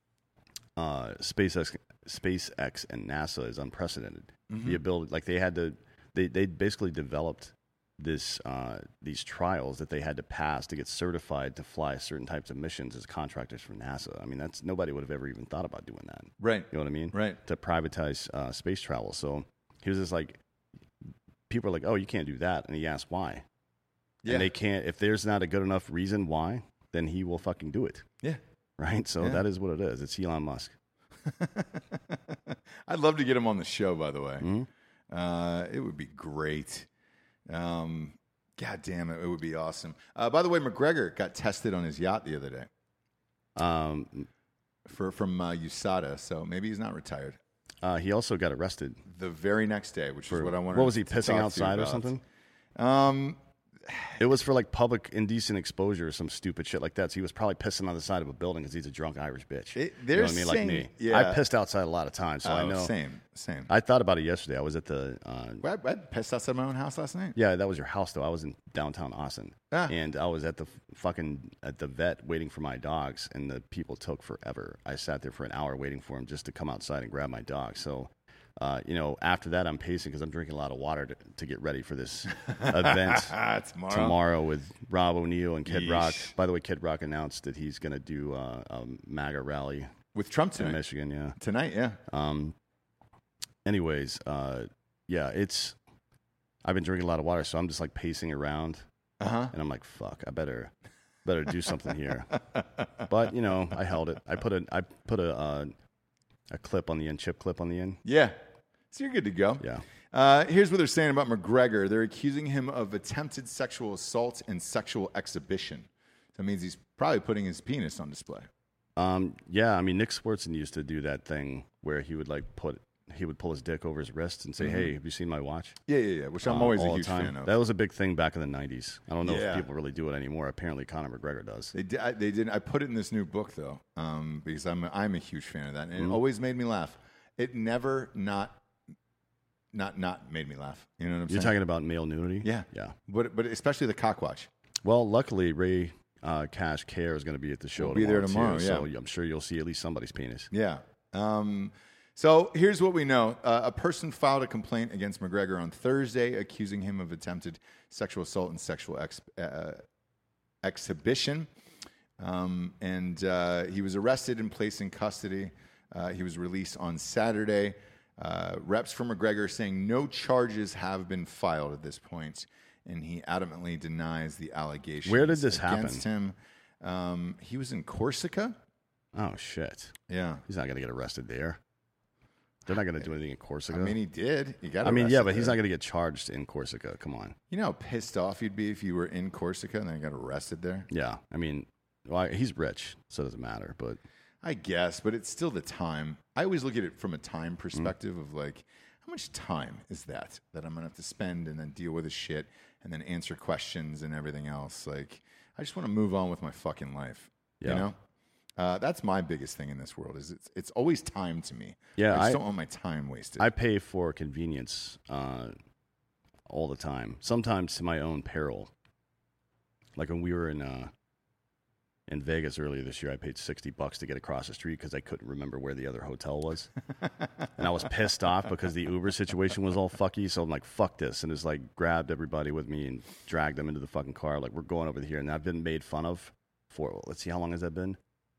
uh, SpaceX, SpaceX and NASA is unprecedented. The ability, like they had to, they they basically developed this uh, these trials that they had to pass to get certified to fly certain types of missions as contractors from NASA. I mean, that's nobody would have ever even thought about doing that. Right. You know what I mean? Right. To privatize uh, space travel. So he was just like, people are like, oh, you can't do that, and he asked why. Yeah. And they can't. If there's not a good enough reason why, then he will fucking do it. Yeah. Right. So Yeah. that is what it is. It's Elon Musk. I'd love to get him on the show, by the way. Mm-hmm. Uh, it would be great. Um, God damn it, it would be awesome. Uh, by the way, McGregor got tested on his yacht the other day Um, for from uh, U S A D A, so maybe he's not retired. uh, he also got arrested. The very next day, which is For, what I wanted. what was he to pissing talk to you outside or about. something? Um, It was for like public indecent exposure or some stupid shit like that. So he was probably pissing on the side of a building because he's a drunk Irish bitch. It- you know they're what I mean? Like saying- me. yeah. I pissed outside a lot of times, so I oh, know. same, same. I thought about it yesterday. I was at the. Uh, I, I pissed outside my own house last night. yeah, that was your house though. I was in downtown Austin, Ah. and I was at the f- fucking at the vet waiting for my dogs, and the people took forever. I sat there for an hour waiting for them just to come outside and grab my dog. So. Uh, you know, after that, I'm pacing because I'm drinking a lot of water to, to get ready for this event Tomorrow. tomorrow with Rob O'Neill and Kid Rock. Yeesh. By the way, Kid Rock announced that he's going to do uh, a MAGA rally with Trump in tonight. Michigan. Yeah. Tonight, yeah. Um. Anyways, uh, yeah, it's. I've been drinking a lot of water, so I'm just like pacing around, Uh huh. and I'm like, "Fuck, I better, better do something here." But you know, I held it. I put a, I put a, uh, a clip on the end, chip clip on the end. Yeah. So you're good to go. Yeah. Uh, here's what they're saying about McGregor. They're accusing him of attempted sexual assault and sexual exhibition. That means he's probably putting his penis on display. Um, yeah, I mean, Nick Swartzen used to do that thing where he would like put, he would pull his dick over his wrist and say, Mm-hmm. "Hey, have you seen my watch?" Yeah, yeah, yeah. Which I'm Uh, always a all the huge time. fan of. That was a big thing back in the nineties. I don't know Yeah. if people really do it anymore. Apparently, Conor McGregor does. They did. I, they did. I put it in this new book though, um, because I'm a, I'm a huge fan of that, and Mm-hmm. it always made me laugh. It never not not not made me laugh. You know what I'm You're saying? talking about male nudity? yeah, Yeah. But but especially the cock watch. Well, luckily, Ray uh, Cash Care is going to be at the show We'll be there tomorrow, tomorrow, too, yeah. So I'm sure you'll see at least somebody's penis. Yeah. Um, So here's what we know. Uh, a person filed a complaint against McGregor on Thursday, accusing him of attempted sexual assault and sexual ex- uh, exhibition. Um, and uh, he was arrested and placed in custody. Uh, he was released on Saturday. Uh, reps from McGregor saying no charges have been filed at this point, and he adamantly denies the allegations. Where did this against happen? him. Um, he was in Corsica. Oh, shit. Yeah. He's not going to get arrested there. They're not going to do anything in Corsica. I mean, he did. He got I mean, yeah, arrested but he's there. not going to get charged in Corsica. Come on. You know how pissed off you'd be if you were in Corsica and then got arrested there? Yeah. I mean, well, he's rich, so it doesn't matter. But I guess, but it's still the time. I always look at it from a time Mm. perspective of like, how much time is that that I'm going to have to spend and then deal with this shit and then answer questions and everything else? Like, I just want to move on with my fucking life. Yeah. You know? Uh, that's my biggest thing in this world is it's, it's always time to me. Yeah, I just I- don't want my time wasted. I pay for convenience uh, all the time, sometimes to my own peril. Like when we were in uh, in Vegas earlier this year, I paid sixty bucks to get across the street because I couldn't remember where the other hotel was. And I was pissed off because the Uber situation was all fucky. So I'm like, fuck this. And just like grabbed everybody with me and dragged them into the fucking car. Like, we're going over here. And I've been made fun of for, well, let's see, how long has that been?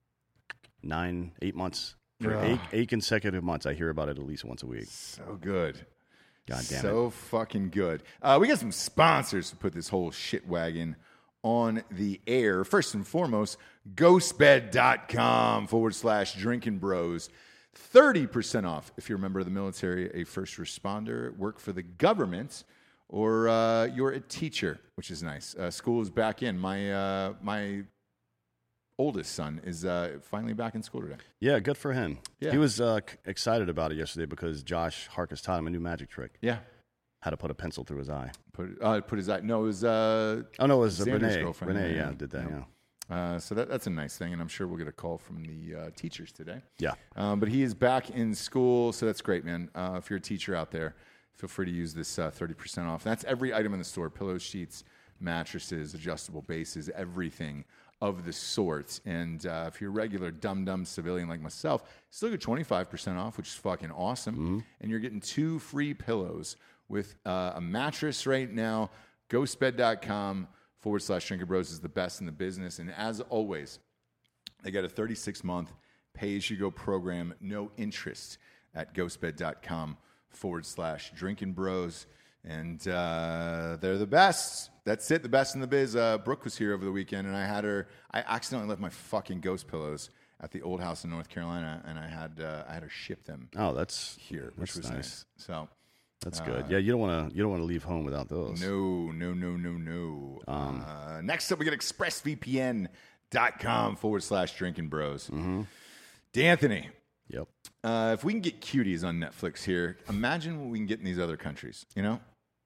Nine, eight months. For Ugh. eight, eight consecutive months, I hear about it at least once a week. So good. God damn so fucking good. Uh, we got some sponsors to put this whole shit wagon on the air. First and foremost, ghostbed.com forward slash drinking bros. thirty percent off if you're a member of the military, a first responder, work for the government, or uh, you're a teacher, which is nice. Uh, school is back in. My uh, my oldest son is uh, finally back in school today. Yeah, good for him. Yeah. He was uh, c- excited about it yesterday because Josh Harkis taught him a new magic trick. Yeah. How to put a pencil through his eye. Put uh, put his eye. No, it was uh, Oh, no, it was uh, Xander's Renee. girlfriend. Renee, yeah, did that, yeah. Uh, so that, that's a nice thing, and I'm sure we'll get a call from the uh, teachers today. Yeah. Um, but he is back in school, so that's great, man. Uh, if you're a teacher out there, feel free to use this uh, thirty percent off. That's every item in the store: pillows, sheets, mattresses, adjustable bases, everything of the sort. And uh, if you're a regular dumb-dumb civilian like myself, still get twenty-five percent off, which is fucking awesome. Mm-hmm. And you're getting two free pillows with uh, a mattress right now. Ghostbed.com forward slash Drinker Bros is the best in the business. And as always, they got a thirty-six month pay-as-you-go program, no interest at ghostbed.com forward slash Drinking Bros. And uh, they're the best. That's it, the best in the biz. Uh, Brooke was here over the weekend, and I had her. I accidentally left my fucking ghost pillows at the old house in North Carolina, and I had uh, I had her ship them Oh, that's here, which that's was nice. nice. So That's good. Yeah, you don't want to you don't want to leave home without those. no, no, no, no, no. uh, next up, we got expressvpn.com forward slash Drinking Bros. Mm-hmm. D'Anthony, Yep. uh, if we can get cuties on Netflix here, imagine what we can get in these other countries. You know,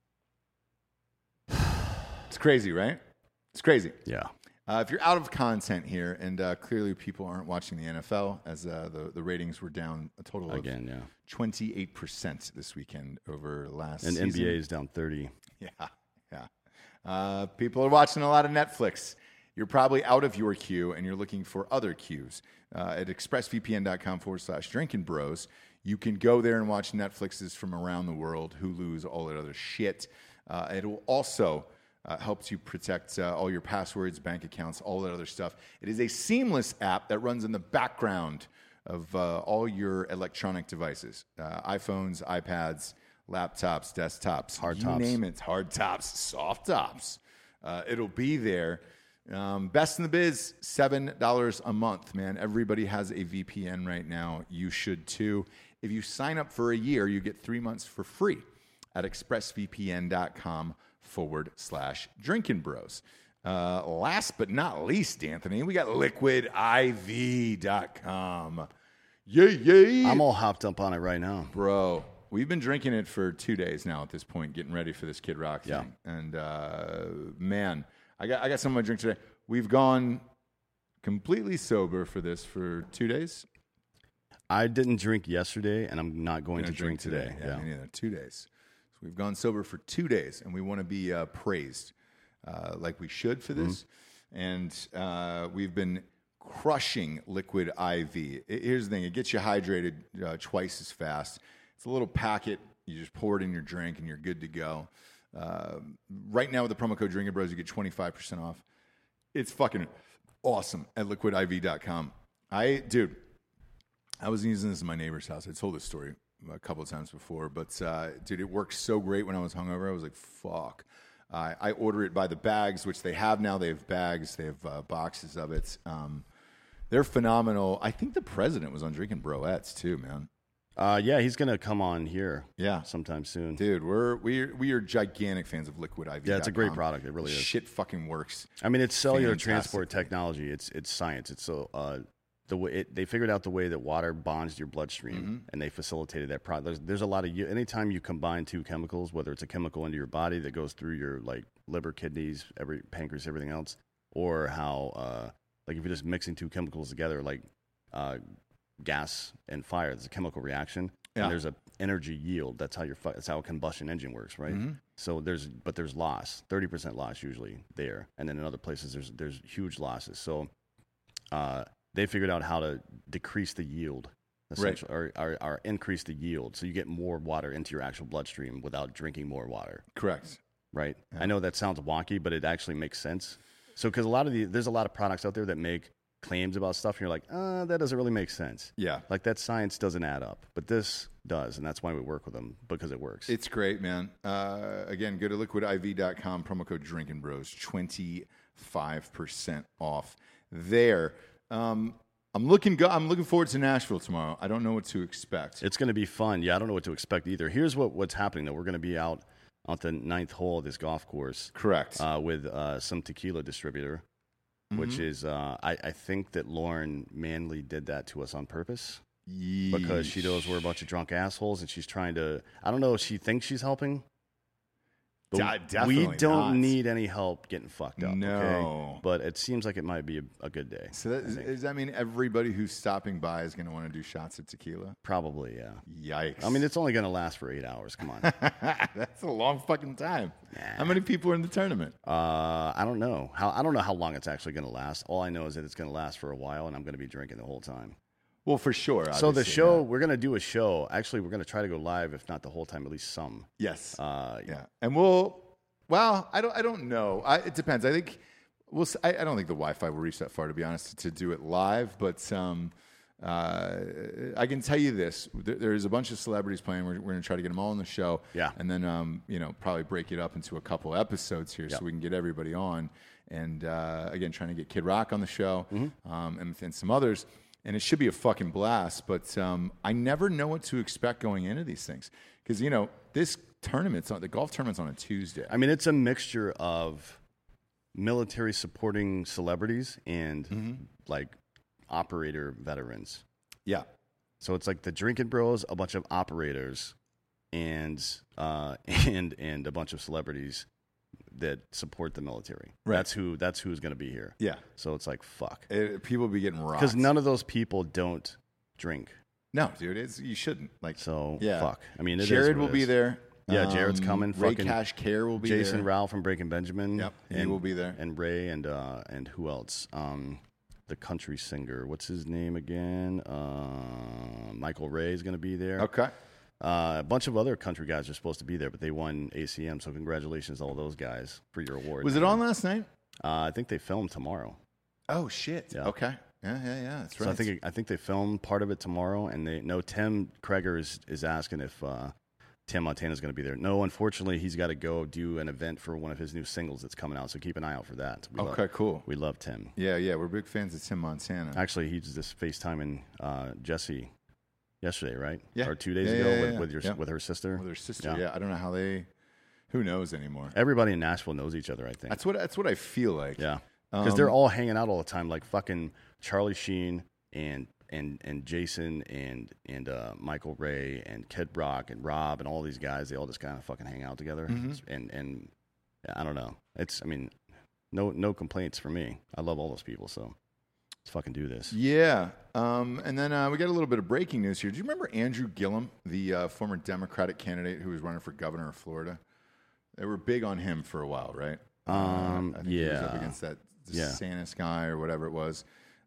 it's crazy, right? It's crazy. Yeah. Uh, if you're out of content here, and uh, clearly people aren't watching the N F L, as uh, the the ratings were down a total of Again, yeah. twenty-eight percent this weekend over last And season. N B A is down thirty. Yeah, yeah. Uh, people are watching a lot of Netflix. You're probably out of your queue, and you're looking for other queues. Uh, at expressvpn.com forward slash Drinking Bros, you can go there and watch Netflixes from around the world, Hulu's, all that other shit. Uh, it will also uh, help you protect uh, all your passwords, bank accounts, all that other stuff. It is a seamless app that runs in the background of uh, all your electronic devices, uh, iPhones, iPads, laptops, desktops, Hard you tops. name it, hard tops, soft tops. Uh, it'll be there. Um, best in the biz, seven dollars a month, man. Everybody has a V P N right now. You should too. If you sign up for a year, you get three months for free at expressvpn.com forward slash Drinking Bros. Uh, last but not least, Anthony, we got liquid I V dot com. Yeah, yeah. I'm all hopped up on it right now. Bro, we've been drinking it for two days now at this point, getting ready for this Kid Rock Yeah. thing. And uh, man, I got I got some of my drink today. We've gone completely sober for this for two days. I didn't drink yesterday, and I'm not going Gonna to drink, today. Yeah, Yeah. me neither. Two days. So we've gone sober for two days, and we want to be uh, praised uh, like we should for this. Mm-hmm. And uh, we've been crushing Liquid I V. It- here's the thing: it gets you hydrated uh, twice as fast. It's a little packet. You just pour it in your drink, and you're good to go. Uh, right now, with the promo code Drinking Bros, you get twenty-five percent off. It's fucking awesome at liquid I V dot com. I, dude, I was using this in my neighbor's house. I told this story a couple of times before, but uh, dude, it worked so great when I was hungover. I was like, fuck. Uh, I order it by the bags, which they have now. They have bags. They have uh, boxes of it. Um, they're phenomenal. I think the president was on Drinking Broettes too, man. Uh, yeah, he's gonna come on here. Yeah. sometime soon. Dude, we're we we are gigantic fans of Liquid I V. Yeah, it's a great product. It really is. Shit fucking works. I mean, it's cellular Fantastically. transport technology. It's it's science. It's so uh, the way it, they figured out the way that water bonds to your bloodstream, Mm-hmm. and they facilitated that process. There's, there's a lot of anytime you combine two chemicals, whether it's a chemical into your body that goes through your like liver, kidneys, every pancreas, everything else, or how uh, like if you're just mixing two chemicals together, like uh, gas and fire, there's a chemical reaction. Yeah. And there's a energy yield. That's how your fu- that's how a combustion engine works, right? Mm-hmm. So there's but there's loss, thirty percent loss usually there, and then in other places there's there's huge losses. So uh, they figured out how to decrease the yield, essentially, or, or, or increase the yield, so you get more water into your actual bloodstream without drinking more water. Correct. Right? I know that sounds wonky, but it actually makes sense. So because a lot of the there's a lot of products out there that make claims about stuff, and you're like, uh, that doesn't really make sense. Yeah. Like that science doesn't add up, but this does, and that's why we work with them, because it works. It's great, man. Uh, again, go to liquid I V dot com, promo code Drinking Bros, twenty-five percent off there. Um, I'm looking go- I'm looking forward to Nashville tomorrow. I don't know what to expect. It's going to be fun. Yeah, I don't know what to expect either. Here's what, what's happening, though. We're going to be out on the ninth hole of this golf course. Correct. Uh, with uh, some tequila distributor, which is, uh, I, I think that Lauren Manley did that to us on purpose. Because she knows we're a bunch of drunk assholes, and she's trying to. I don't know if she thinks she's helping. But De- definitely we don't not. need any help getting fucked up. No. Okay? But it seems like it might be a, a good day. So that, I is, think. does that mean everybody who's stopping by is going to want to do shots of tequila? Probably, yeah. Yikes. I mean, it's only going to last for eight hours. Come on. That's a long fucking time. How many people are in the tournament? uh, I don't know how. I don't know how long it's actually going to last. All I know is that it's going to last for a while, and I'm going to be drinking the whole time. Well, for sure. So the obviously, show, yeah. we're going to do a show. Actually, we're going to try to go live, if not the whole time, at least some. Yes. Uh, Yeah, and we'll. Well, I don't. I don't know. I, it depends. I think we'll. s- I, I don't think the Wi-Fi will reach that far, to be honest, to do it live. But um, uh, I can tell you this: there, there's a bunch of celebrities playing. We're, we're going to try to get them all on the show. Yeah. and then um, you know, probably break it up into a couple episodes here, Yeah. so we can get everybody on. And uh, again, trying to get Kid Rock on the show, Mm-hmm. um, and, and some others. And it should be a fucking blast. But um, I never know what to expect going into these things because you know this tournament's on the golf tournament's on a Tuesday. I mean, it's a mixture of military supporting celebrities and Mm-hmm. like operator veterans. Yeah. So it's like the Drinking Bros, a bunch of operators, and uh, and and a bunch of celebrities that support the military. Right. That's who. That's who's going to be here. Yeah. So it's like fuck, It, people be getting rocked. because none of those people don't drink. No, dude, it's, you shouldn't. Like, So yeah. fuck. I mean, it is Jared what will it be is. there. Yeah, Jared's Um, coming. Ray Fucking Cash Care will be Jason there. Rao from Breaking Benjamin. Yep, he and, will be there. And Ray and uh, and who else? Um, the country singer. What's his name again? Uh, Michael Ray is going to be there. Okay. Uh, a bunch of other country guys are supposed to be there, but they won A C M. So congratulations to all those guys for your award. Was it on last night? Uh, I think they filmed tomorrow. Oh shit. Yeah. Okay. Yeah, yeah, yeah. That's right. So I think I think they filmed part of it tomorrow, and they no Tim Kreger is is asking if uh, Tim Montana's going to be there. No, unfortunately, he's got to go do an event for one of his new singles that's coming out. So keep an eye out for that. We Okay, love, cool. We love Tim. Yeah, yeah. We're big fans of Tim Montana. Actually, he's just FaceTiming uh, Jesse yesterday, right? Yeah. Or two days Yeah, ago yeah, yeah, with, yeah. with your Yeah. with her sister. With her sister. Yeah. Yeah. I don't know how they. Who knows anymore? Everybody in Nashville knows each other, I think. That's what. That's what I feel like. Yeah, because Um, they're all hanging out all the time, like fucking Charlie Sheen and and and Jason and and uh, Michael Ray and Kid Rock and Rob and all these guys. They all just kind of fucking hang out together. Mm-hmm. And and yeah, I don't know. It's I mean, no no complaints for me. I love all those people. So let's fucking do this. Yeah. Um, and then uh, we got a little bit of breaking news here. Do you remember Andrew Gillum, the uh, former Democratic candidate who was running for governor of Florida? They were big on him for a while, right? Um, uh, I think he was up yeah. against that Yeah. DeSantis guy or whatever it was.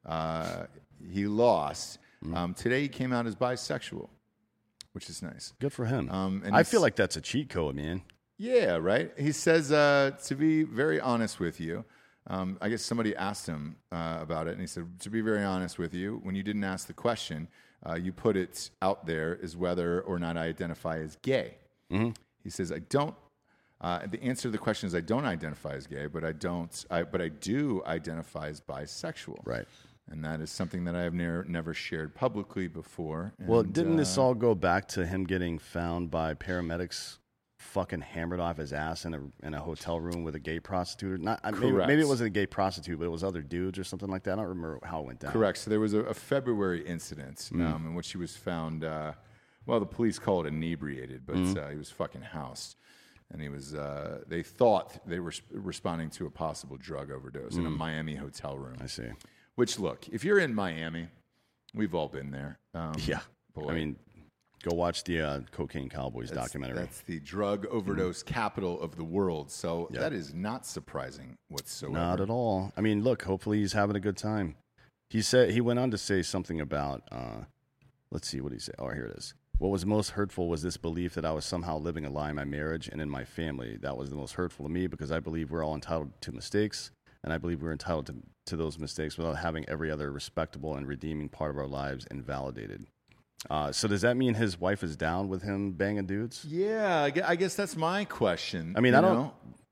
Uh, he lost. Um, today he came out as bisexual, which is nice. Good for him. Um, and I he's- feel like that's a cheat code, man. Yeah, right. He says, uh, to be very honest with you, um, I guess somebody asked him uh, about it, and he said, to be very honest with you, when you didn't ask the question, uh, you put it out there as whether or not I identify as gay. Mm-hmm. He says, I don't. Uh, the answer to the question is, I don't identify as gay, but I don't. I, but I do identify as bisexual. Right. And that is something that I have never never shared publicly before. Well, And, didn't this uh, all go back to him getting found by paramedics fucking hammered off his ass in a in a hotel room with a gay prostitute? Not I- maybe, Correct. maybe it wasn't a gay prostitute, but it was other dudes or something like that. I don't remember how it went down. Correct. So there was a, a February incident Mm. um, in which he was found. Uh, well, the police call it inebriated, but Mm-hmm. uh, he was fucking housed, and he was. Uh, they thought they were sp- responding to a possible drug overdose in a Miami hotel room. Mm. I see. Which, look, if you're in Miami, we've all been there. Um, Yeah. boy, I mean, go watch the uh, Cocaine Cowboys that's, documentary. That's the drug overdose capital of the world. So Yeah. that is not surprising whatsoever. Not at all. I mean, look, hopefully he's having a good time. He said he went on to say something about uh, let's see what he said. Oh, here it is. What was most hurtful was this belief that I was somehow living a lie in my marriage and in my family. That was the most hurtful to me because I believe we're all entitled to mistakes, and I believe we're entitled to, to those mistakes without having every other respectable and redeeming part of our lives invalidated. Uh, so does that mean his wife is down with him banging dudes? Yeah, I gue- I guess that's my question. I mean, you I don't- know?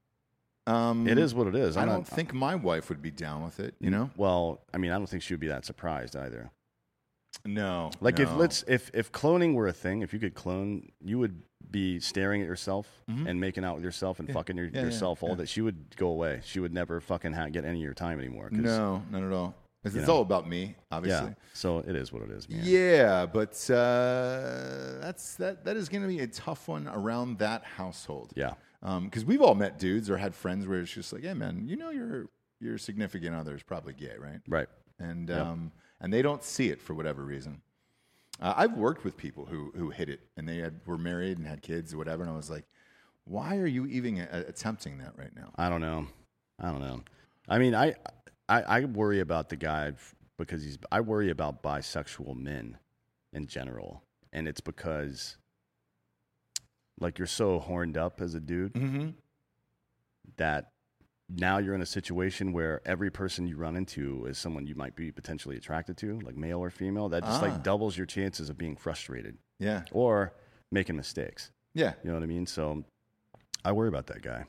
Um, It is what it is. I I'm don't not- think my wife would be down with it. You know? Well, I mean, I don't think she would be that surprised either. No. Like if no. let's if if cloning were a thing, if you could clone, you would be staring at yourself and making out with yourself and fucking your, Mm-hmm. Yeah, yeah, yourself all yeah. that. She would go away. She would never fucking ha- get any of your time anymore. 'cause- No, not at all. It's, you it's know. all about me, obviously. Yeah. So it is what it is, man. Yeah, but uh, that's that. That is going to be a tough one around that household. Yeah. because we've all met dudes or had friends where it's just like, hey man, you know your your significant other is probably gay, right? Right. And Yep. um, and they don't see it for whatever reason. Uh, I've worked with people who who hit it and they had were married and had kids or whatever, and I was like, why are you even a- attempting that right now? I don't know. I don't know. I mean, I, I, I worry about the guy f- because he's. I worry about bisexual men in general, and it's because, like, you're so horned up as a dude Mm-hmm. that now you're in a situation where every person you run into is someone you might be potentially attracted to, like male or female. That just Ah. like doubles your chances of being frustrated Yeah, or making mistakes. yeah. You know what I mean? So I worry about that guy.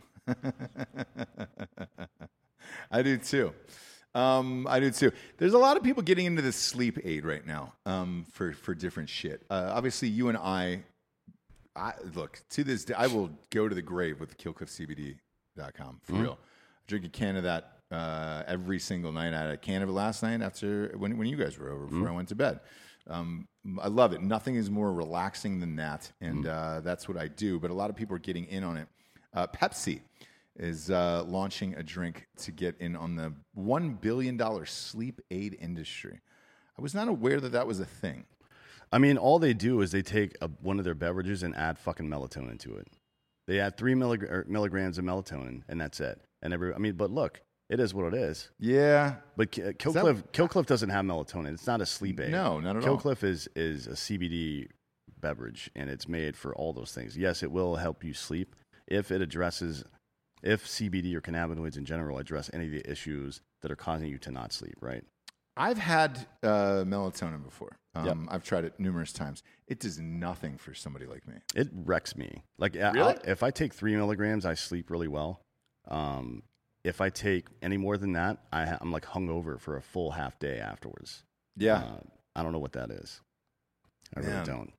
I do too. Um, I do too. There's a lot of people getting into this sleep aid right now um, for for different shit. Uh, obviously, you and I, I look to this day. I will go to the grave with kill cliff C B D dot com for real. I drink a can of that uh, every single night. I had a can of it last night after when when you guys were over before I went to bed. Um, I love it. Nothing is more relaxing than that, and uh, that's what I do. But a lot of people are getting in on it. Uh, Pepsi is uh, launching a drink to get in on the one billion dollars sleep aid industry. I was not aware that that was a thing. I mean, all they do is they take a, one of their beverages and add fucking melatonin to it. They add three millig- er, milligrams of melatonin, and that's it. And every, I mean, but look, it is what it is. Yeah. But K- Killcliff, Killcliff doesn't have melatonin. It's not a sleep aid. No, not at all. Killcliff is is a C B D beverage, and it's made for all those things. Yes, it will help you sleep if it addresses, if C B D or cannabinoids in general address any of the issues that are causing you to not sleep. Right? I've had uh, melatonin before. Um, Yep. I've tried it numerous times. It does nothing for somebody like me. It wrecks me. Like, I- Really? I'll- if I take three milligrams, I sleep really well. Um, if I take any more than that, I ha- I'm like hungover for a full half day afterwards. Yeah. Uh, I don't know what that is. I Man. really don't.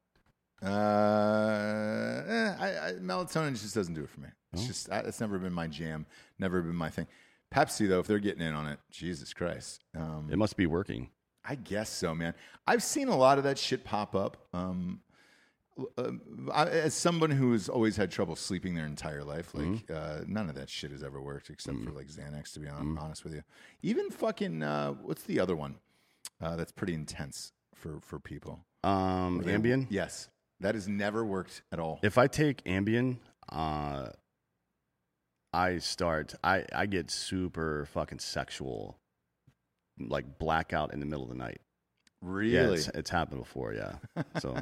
Uh, eh, I, I, melatonin just doesn't do it for me. It's No? just I, it's never been my jam. Never been my thing. Pepsi though, if they're getting in on it, Jesus Christ. Um, It must be working. I guess so, man. I've seen a lot of that shit pop up. Um, uh, I, as someone who has always had trouble sleeping their entire life, like Mm-hmm. uh, none of that shit has ever worked except for like Xanax. To be hon- honest with you, even fucking uh, what's the other one uh, that's pretty intense for for people? Um, They- Ambien. Yes, that has never worked at all. If I take Ambien, uh, I start. I I get super fucking sexual like blackout in the middle of the night. Really? Yeah, it's, it's happened before. Yeah. So,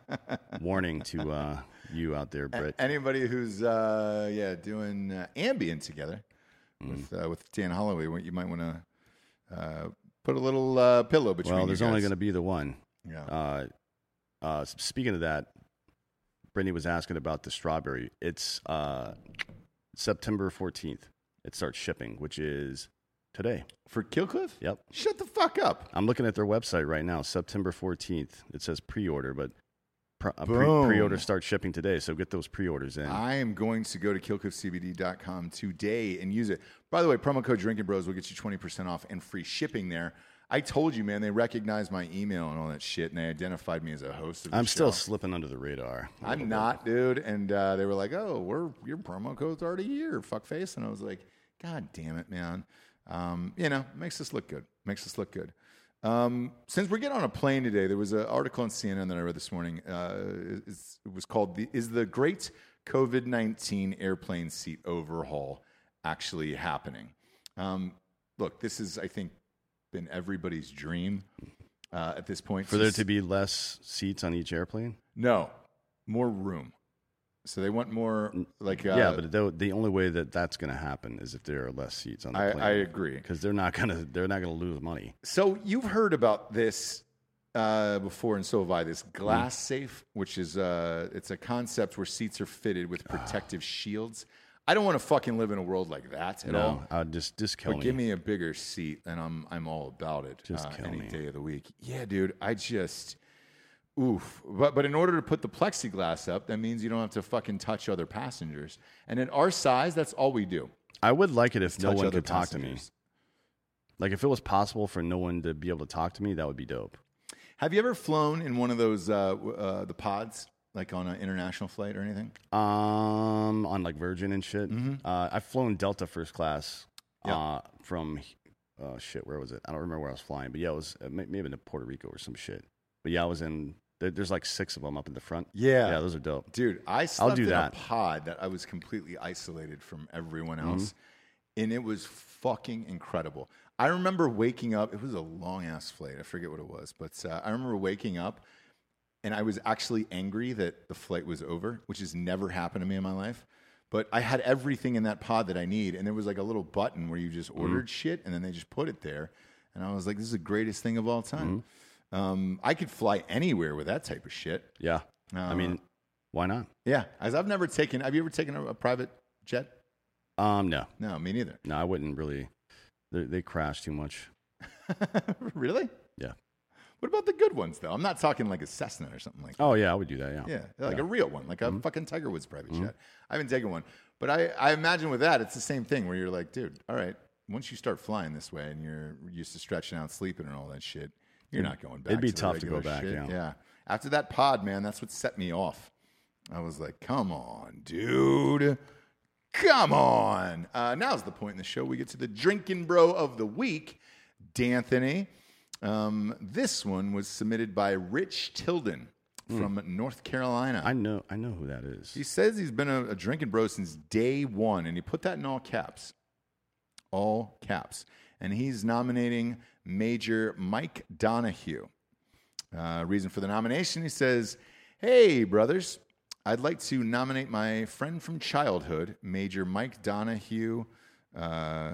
warning to uh, you out there, Britt. A- anybody who's uh, yeah doing uh, Ambien together Mm. with uh, with Dan Holloway, what you might want to uh, put a little uh, pillow between. Well, you there's guys. only going to be the one. Yeah. Uh, uh, speaking of that, Brittany was asking about the strawberry. It's uh, September fourteenth. It starts shipping, which is today. For Killcliff? Yep. Shut the fuck up. I'm looking at their website right now, September fourteenth. It says pre-order, but pre- uh, pre- Boom. pre-order starts shipping today, so get those pre-orders in. I am going to go to kill cliff c b d dot com today and use it. By the way, promo code Drinking Bros will get you twenty percent off and free shipping there. I told you, man, they recognized my email and all that shit, and they identified me as a host of the I'm show. still slipping under the radar. a I'm little not, dude. And uh, they were like, oh, we're your promo code's already here, fuckface. And I was like, God damn it, man. Um, you know, makes us look good. Makes us look good. Um, since we're getting on a plane today, there was an article on C N N that I read this morning. Uh, it's, it was called the, Is the Great COVID nineteen Airplane Seat Overhaul Actually Happening? Um, look, this is, I think, been everybody's dream uh, at this point. For there to be less seats on each airplane? No, more room. So they want more, like... Uh, yeah, but the, the only way that that's going to happen is if there are less seats on the I, plane. I agree. Because they're not going to they're not going to lose money. So you've heard about this uh, before, and so have I. This glass safe, which is uh, it's a concept where seats are fitted with protective shields. I don't want to fucking live in a world like that at all. No, I'll just just kill But me. give me a bigger seat, and I'm I'm all about it. Just uh, kill any me. day of the week. Yeah, dude. I just oof. But but in order to put the plexiglass up, that means you don't have to fucking touch other passengers. And at our size, that's all we do. I would like it if no touch one other could talk to me. passengers. Like if it was possible for no one to be able to talk to me, that would be dope. Have you ever flown in one of those uh, w- uh, the pods, like on an international flight or anything? Um, on like Virgin and shit. Mm-hmm. Uh, I've flown Delta first class. Yeah. Uh, from uh, shit, where was it? I don't remember where I was flying, but yeah, it was uh, may- maybe in Puerto Rico or some shit. But yeah, I was in. There, there's like six of them up in the front. Yeah. yeah, those are dope. Dude, I slept do in that. a pod that I was completely isolated from everyone Mm-hmm. else, and it was fucking incredible. I remember waking up. It was a long ass flight. I forget what it was, but uh, I remember waking up, and I was actually angry that the flight was over, which has never happened to me in my life. But I had everything in that pod that I need, and there was like a little button where you just ordered shit, and then they just put it there, and I was like, "This is the greatest thing of all time." Um, I could fly anywhere with that type of shit. Yeah, Uh, I mean, why not? Yeah, as I've never taken. Have you ever taken a, a private jet? Um, no, No, me neither. no, I wouldn't really. They, they crash too much. Really? Yeah. What about the good ones though? I'm not talking like a Cessna or something like that. Oh yeah, I would do that. Yeah. Yeah, like a real one, like a fucking Tiger Woods private jet. I haven't taken one, but I, I imagine with that, it's the same thing where you're like, dude, all right, once you start flying this way and you're used to stretching out, sleeping, and all that shit, you're not going back. it'd be to the tough to go regular back, shit. yeah. yeah. After that pod, man, that's what set me off. I was like, come on, dude. Come on. Uh, now's the point in the show. We get to the drinking bro of the week, D'Anthony. Um, this one was submitted by Rich Tilden from North Carolina. I know. I know who that is. He says he's been a, a drinking bro since day one, and he put that in all caps. All caps. And he's nominating Major Mike Donahue. Uh, reason for the nomination, he says, hey, brothers, I'd like to nominate my friend from childhood, Major Mike Donahue uh,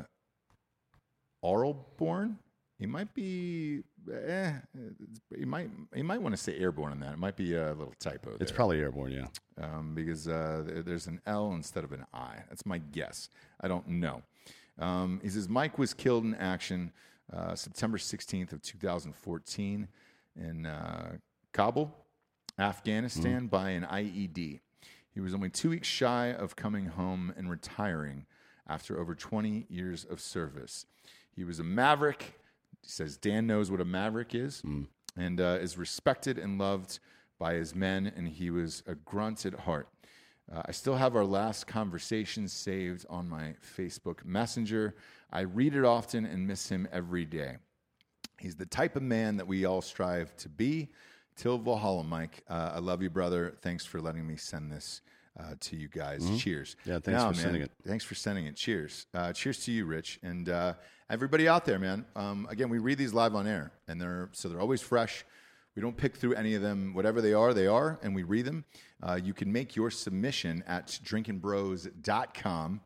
Arlborn. He might be, eh, he might he might want to say airborne on that. It might be a little typo there. It's probably airborne. Yeah. Um, because uh, there- there's an L instead of an I. That's my guess. I don't know. Um, he says Mike was killed in action uh, September sixteenth of two thousand fourteen in uh, Kabul, Afghanistan, by an I E D. He was only two weeks shy of coming home and retiring after over twenty years of service. He was a maverick. He says Dan knows what a maverick is and uh, is respected and loved by his men, and he was a grunt at heart. Uh, I still have our last conversation saved on my Facebook Messenger. I read it often and miss him every day. He's the type of man that we all strive to be. Till Valhalla, Mike. Uh, I love you, brother. Thanks for letting me send this uh, to you guys. Mm-hmm. Cheers. Yeah, thanks no, for man, sending it. Thanks for sending it. Cheers. Uh, cheers to you, Rich, and uh, everybody out there, man. Um, again, we read these live on air, and they're so they're always fresh. We don't pick through any of them. Whatever they are, they are, and we read them. Uh, you can make your submission at drinking bros dot com.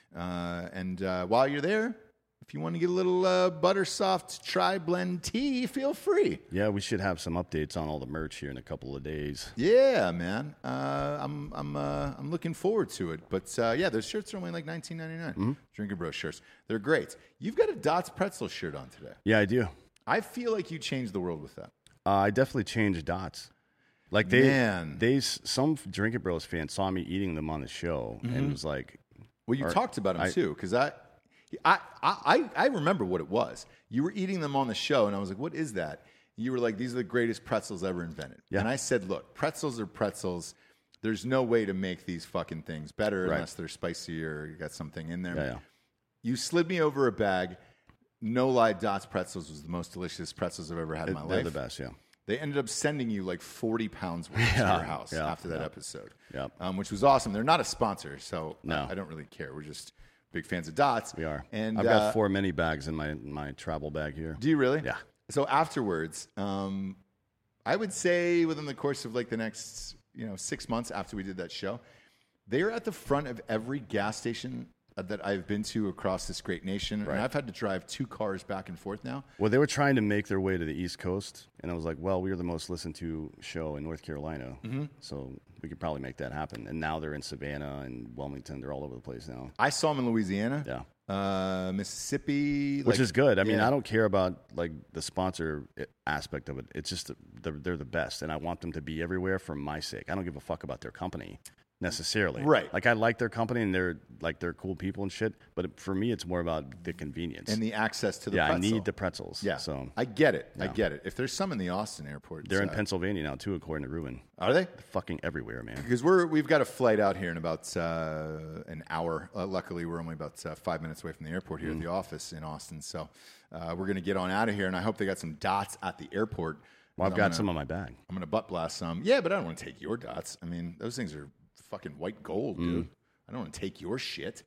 Uh, and uh, while you're there, if you want to get a little uh, Buttersoft Tri-Blend tea, feel free. Yeah, we should have some updates on all the merch here in a couple of days. Yeah, man. Uh, I'm I'm uh, I'm looking forward to it. But uh, yeah, those shirts are only like nineteen ninety-nine. Mm-hmm. Drinking Bros shirts. They're great. You've got a Dots Pretzel shirt on today. Yeah, I do. I feel like you changed the world with that. Uh, I definitely changed Dots. Like they, Man. they, some Drinking Bros fans saw me eating them on the show Mm-hmm. and was like, Well, you or, talked about them I, too, because I, I, I, I remember what it was. You were eating them on the show, and I was like, "What is that?" You were like, "These are the greatest pretzels ever invented." Yeah. And I said, "Look, pretzels are pretzels. There's no way to make these fucking things better Right. unless they're spicy or you got something in there." Yeah, yeah. You slid me over a bag. No lie, Dots pretzels was the most delicious pretzels I've ever had in my They're life. the best, yeah. They ended up sending you like forty pounds worth Yeah, to your house yeah, after that yeah. episode, Yep. um, which was awesome. They're not a sponsor, so No. I, I don't really care. We're just big fans of Dots. We are. And I've got uh, four mini bags in my, my travel bag here. Do you really? Yeah. So afterwards, um, I would say within the course of like the next, you know, six months after we did that show, they are at the front of every gas station that I've been to across this great nation. Right. And I've had to drive two cars back and forth now. Well, they were trying to make their way to the East Coast, and I was like, well, we are the most listened to show in North Carolina, Mm-hmm. so we could probably make that happen. And now they're in Savannah and Wilmington. They're all over the place now. I saw them in Louisiana, Yeah. uh, Mississippi. Which like- is good. I mean, yeah. I don't care about like the sponsor i- aspect of it. It's just the, they're, they're the best, and I want them to be everywhere for my sake. I don't give a fuck about their company necessarily. Right. Like I like their company, and they're like they're cool people and shit. But for me, it's more about the convenience. And the access to the yeah, pretzel. I need the pretzels. Yeah, So I get it. I Yeah. get it. If there's some in the Austin airport, they're in uh, Pennsylvania now too, according to Ruben. Are they? They're fucking everywhere, man. Because we're we've got a flight out here in about uh, an hour. Uh, luckily, we're only about uh, five minutes away from the airport here Mm. at the office in Austin. So uh, we're going to get on out of here, and I hope they got some Dots at the airport. Well, I've I'm got gonna- some in my bag. I'm going to butt blast some. Yeah, but I don't want to take your Dots. I mean, those things are fucking white gold, dude. Mm. I don't want to take your shit.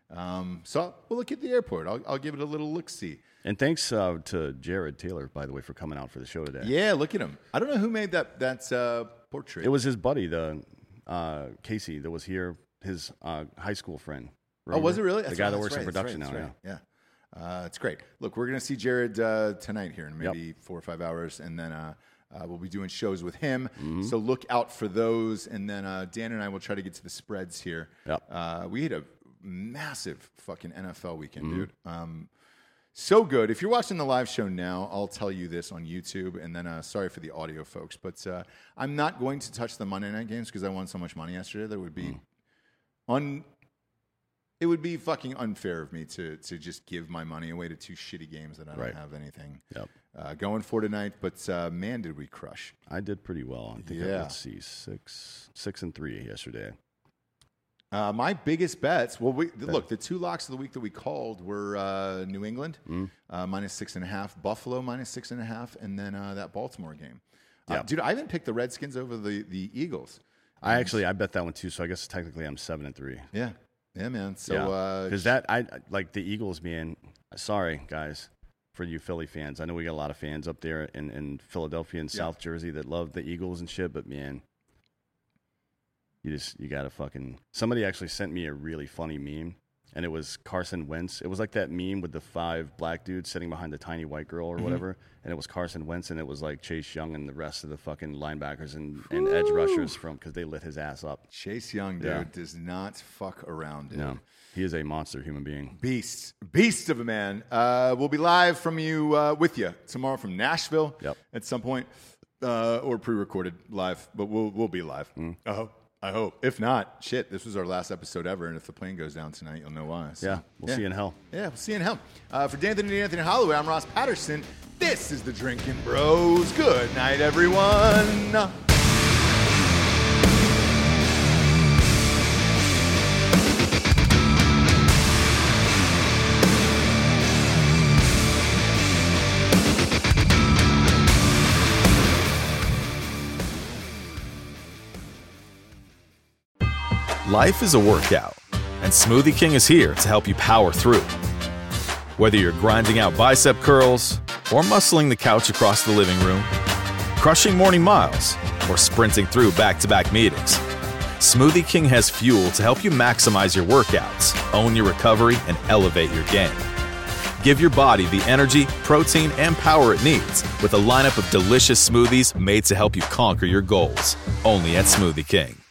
Um, so we'll look at the airport. I'll, I'll give it a little look-see. And thanks uh, to Jared Taylor, by the way, for coming out for the show today. Yeah, look at him. I don't know who made that that uh, portrait. It was his buddy, the uh, Casey, that was here, his uh, high school friend. Oh, was it really? The That's guy right, that that's works in right, that's production right, now, that's yeah. right. Yeah. Uh, it's great. Look, we're going to see Jared uh, tonight here in Yep. maybe four or five hours, and then uh, uh, we'll be doing shows with him. Mm-hmm. So look out for those, and then uh, Dan and I will try to get to the spreads here. Yep. Uh, we had a massive fucking N F L weekend, Mm-hmm. dude. Um, so good. If you're watching the live show now, I'll tell you this on YouTube, and then uh, sorry for the audio, folks, but uh, I'm not going to touch the Monday night games because I won so much money yesterday that it would be Mm. un. It would be fucking unfair of me to to just give my money away to two shitty games that I don't Right. have anything Yep. uh, going for tonight. But uh, man, did we crush! I did pretty well. I think I, Yeah. let's see, six, six and three yesterday. Uh, my biggest bets. Well, we, look, the two locks of the week that we called were uh, New England Mm. uh, minus six and a half, Buffalo minus six and a half, and then uh, that Baltimore game. Uh, Yeah. dude, I even picked the Redskins over the the Eagles. I actually I bet that one too. So I guess technically I'm seven and three. Yeah, yeah, man. So yeah, uh, because that I I- like the Eagles, man. Sorry, guys, for you Philly fans. I know we got a lot of fans up there in, in Philadelphia and Yeah. South Jersey that love the Eagles and shit. But man, you just you gotta fucking. Somebody actually sent me a really funny meme, and it was Carson Wentz. It was like that meme with the five black dudes sitting behind the tiny white girl or whatever, and it was Carson Wentz, and it was like Chase Young and the rest of the fucking linebackers and, and edge rushers from because they lit his ass up. Chase Young, dude, Yeah. does not fuck around, dude. No, he is a monster human being. Beast, beast of a man. Uh, we'll be live from you uh, with you tomorrow from Nashville Yep. at some point, uh, or pre-recorded live, but we'll we'll be live. Mm. I hope. I hope. If not, shit, this was our last episode ever, and if the plane goes down tonight, you'll know why. So, Yeah, we'll see you in hell. Yeah, we'll see you in hell. Uh, for D'Anthony Anthony Holloway, I'm Ross Patterson. This is the Drinking Bros. Good night, everyone. Life is a workout, and Smoothie King is here to help you power through. Whether you're grinding out bicep curls or muscling the couch across the living room, crushing morning miles, or sprinting through back-to-back meetings, Smoothie King has fuel to help you maximize your workouts, own your recovery, and elevate your game. Give your body the energy, protein, and power it needs with a lineup of delicious smoothies made to help you conquer your goals. Only at Smoothie King.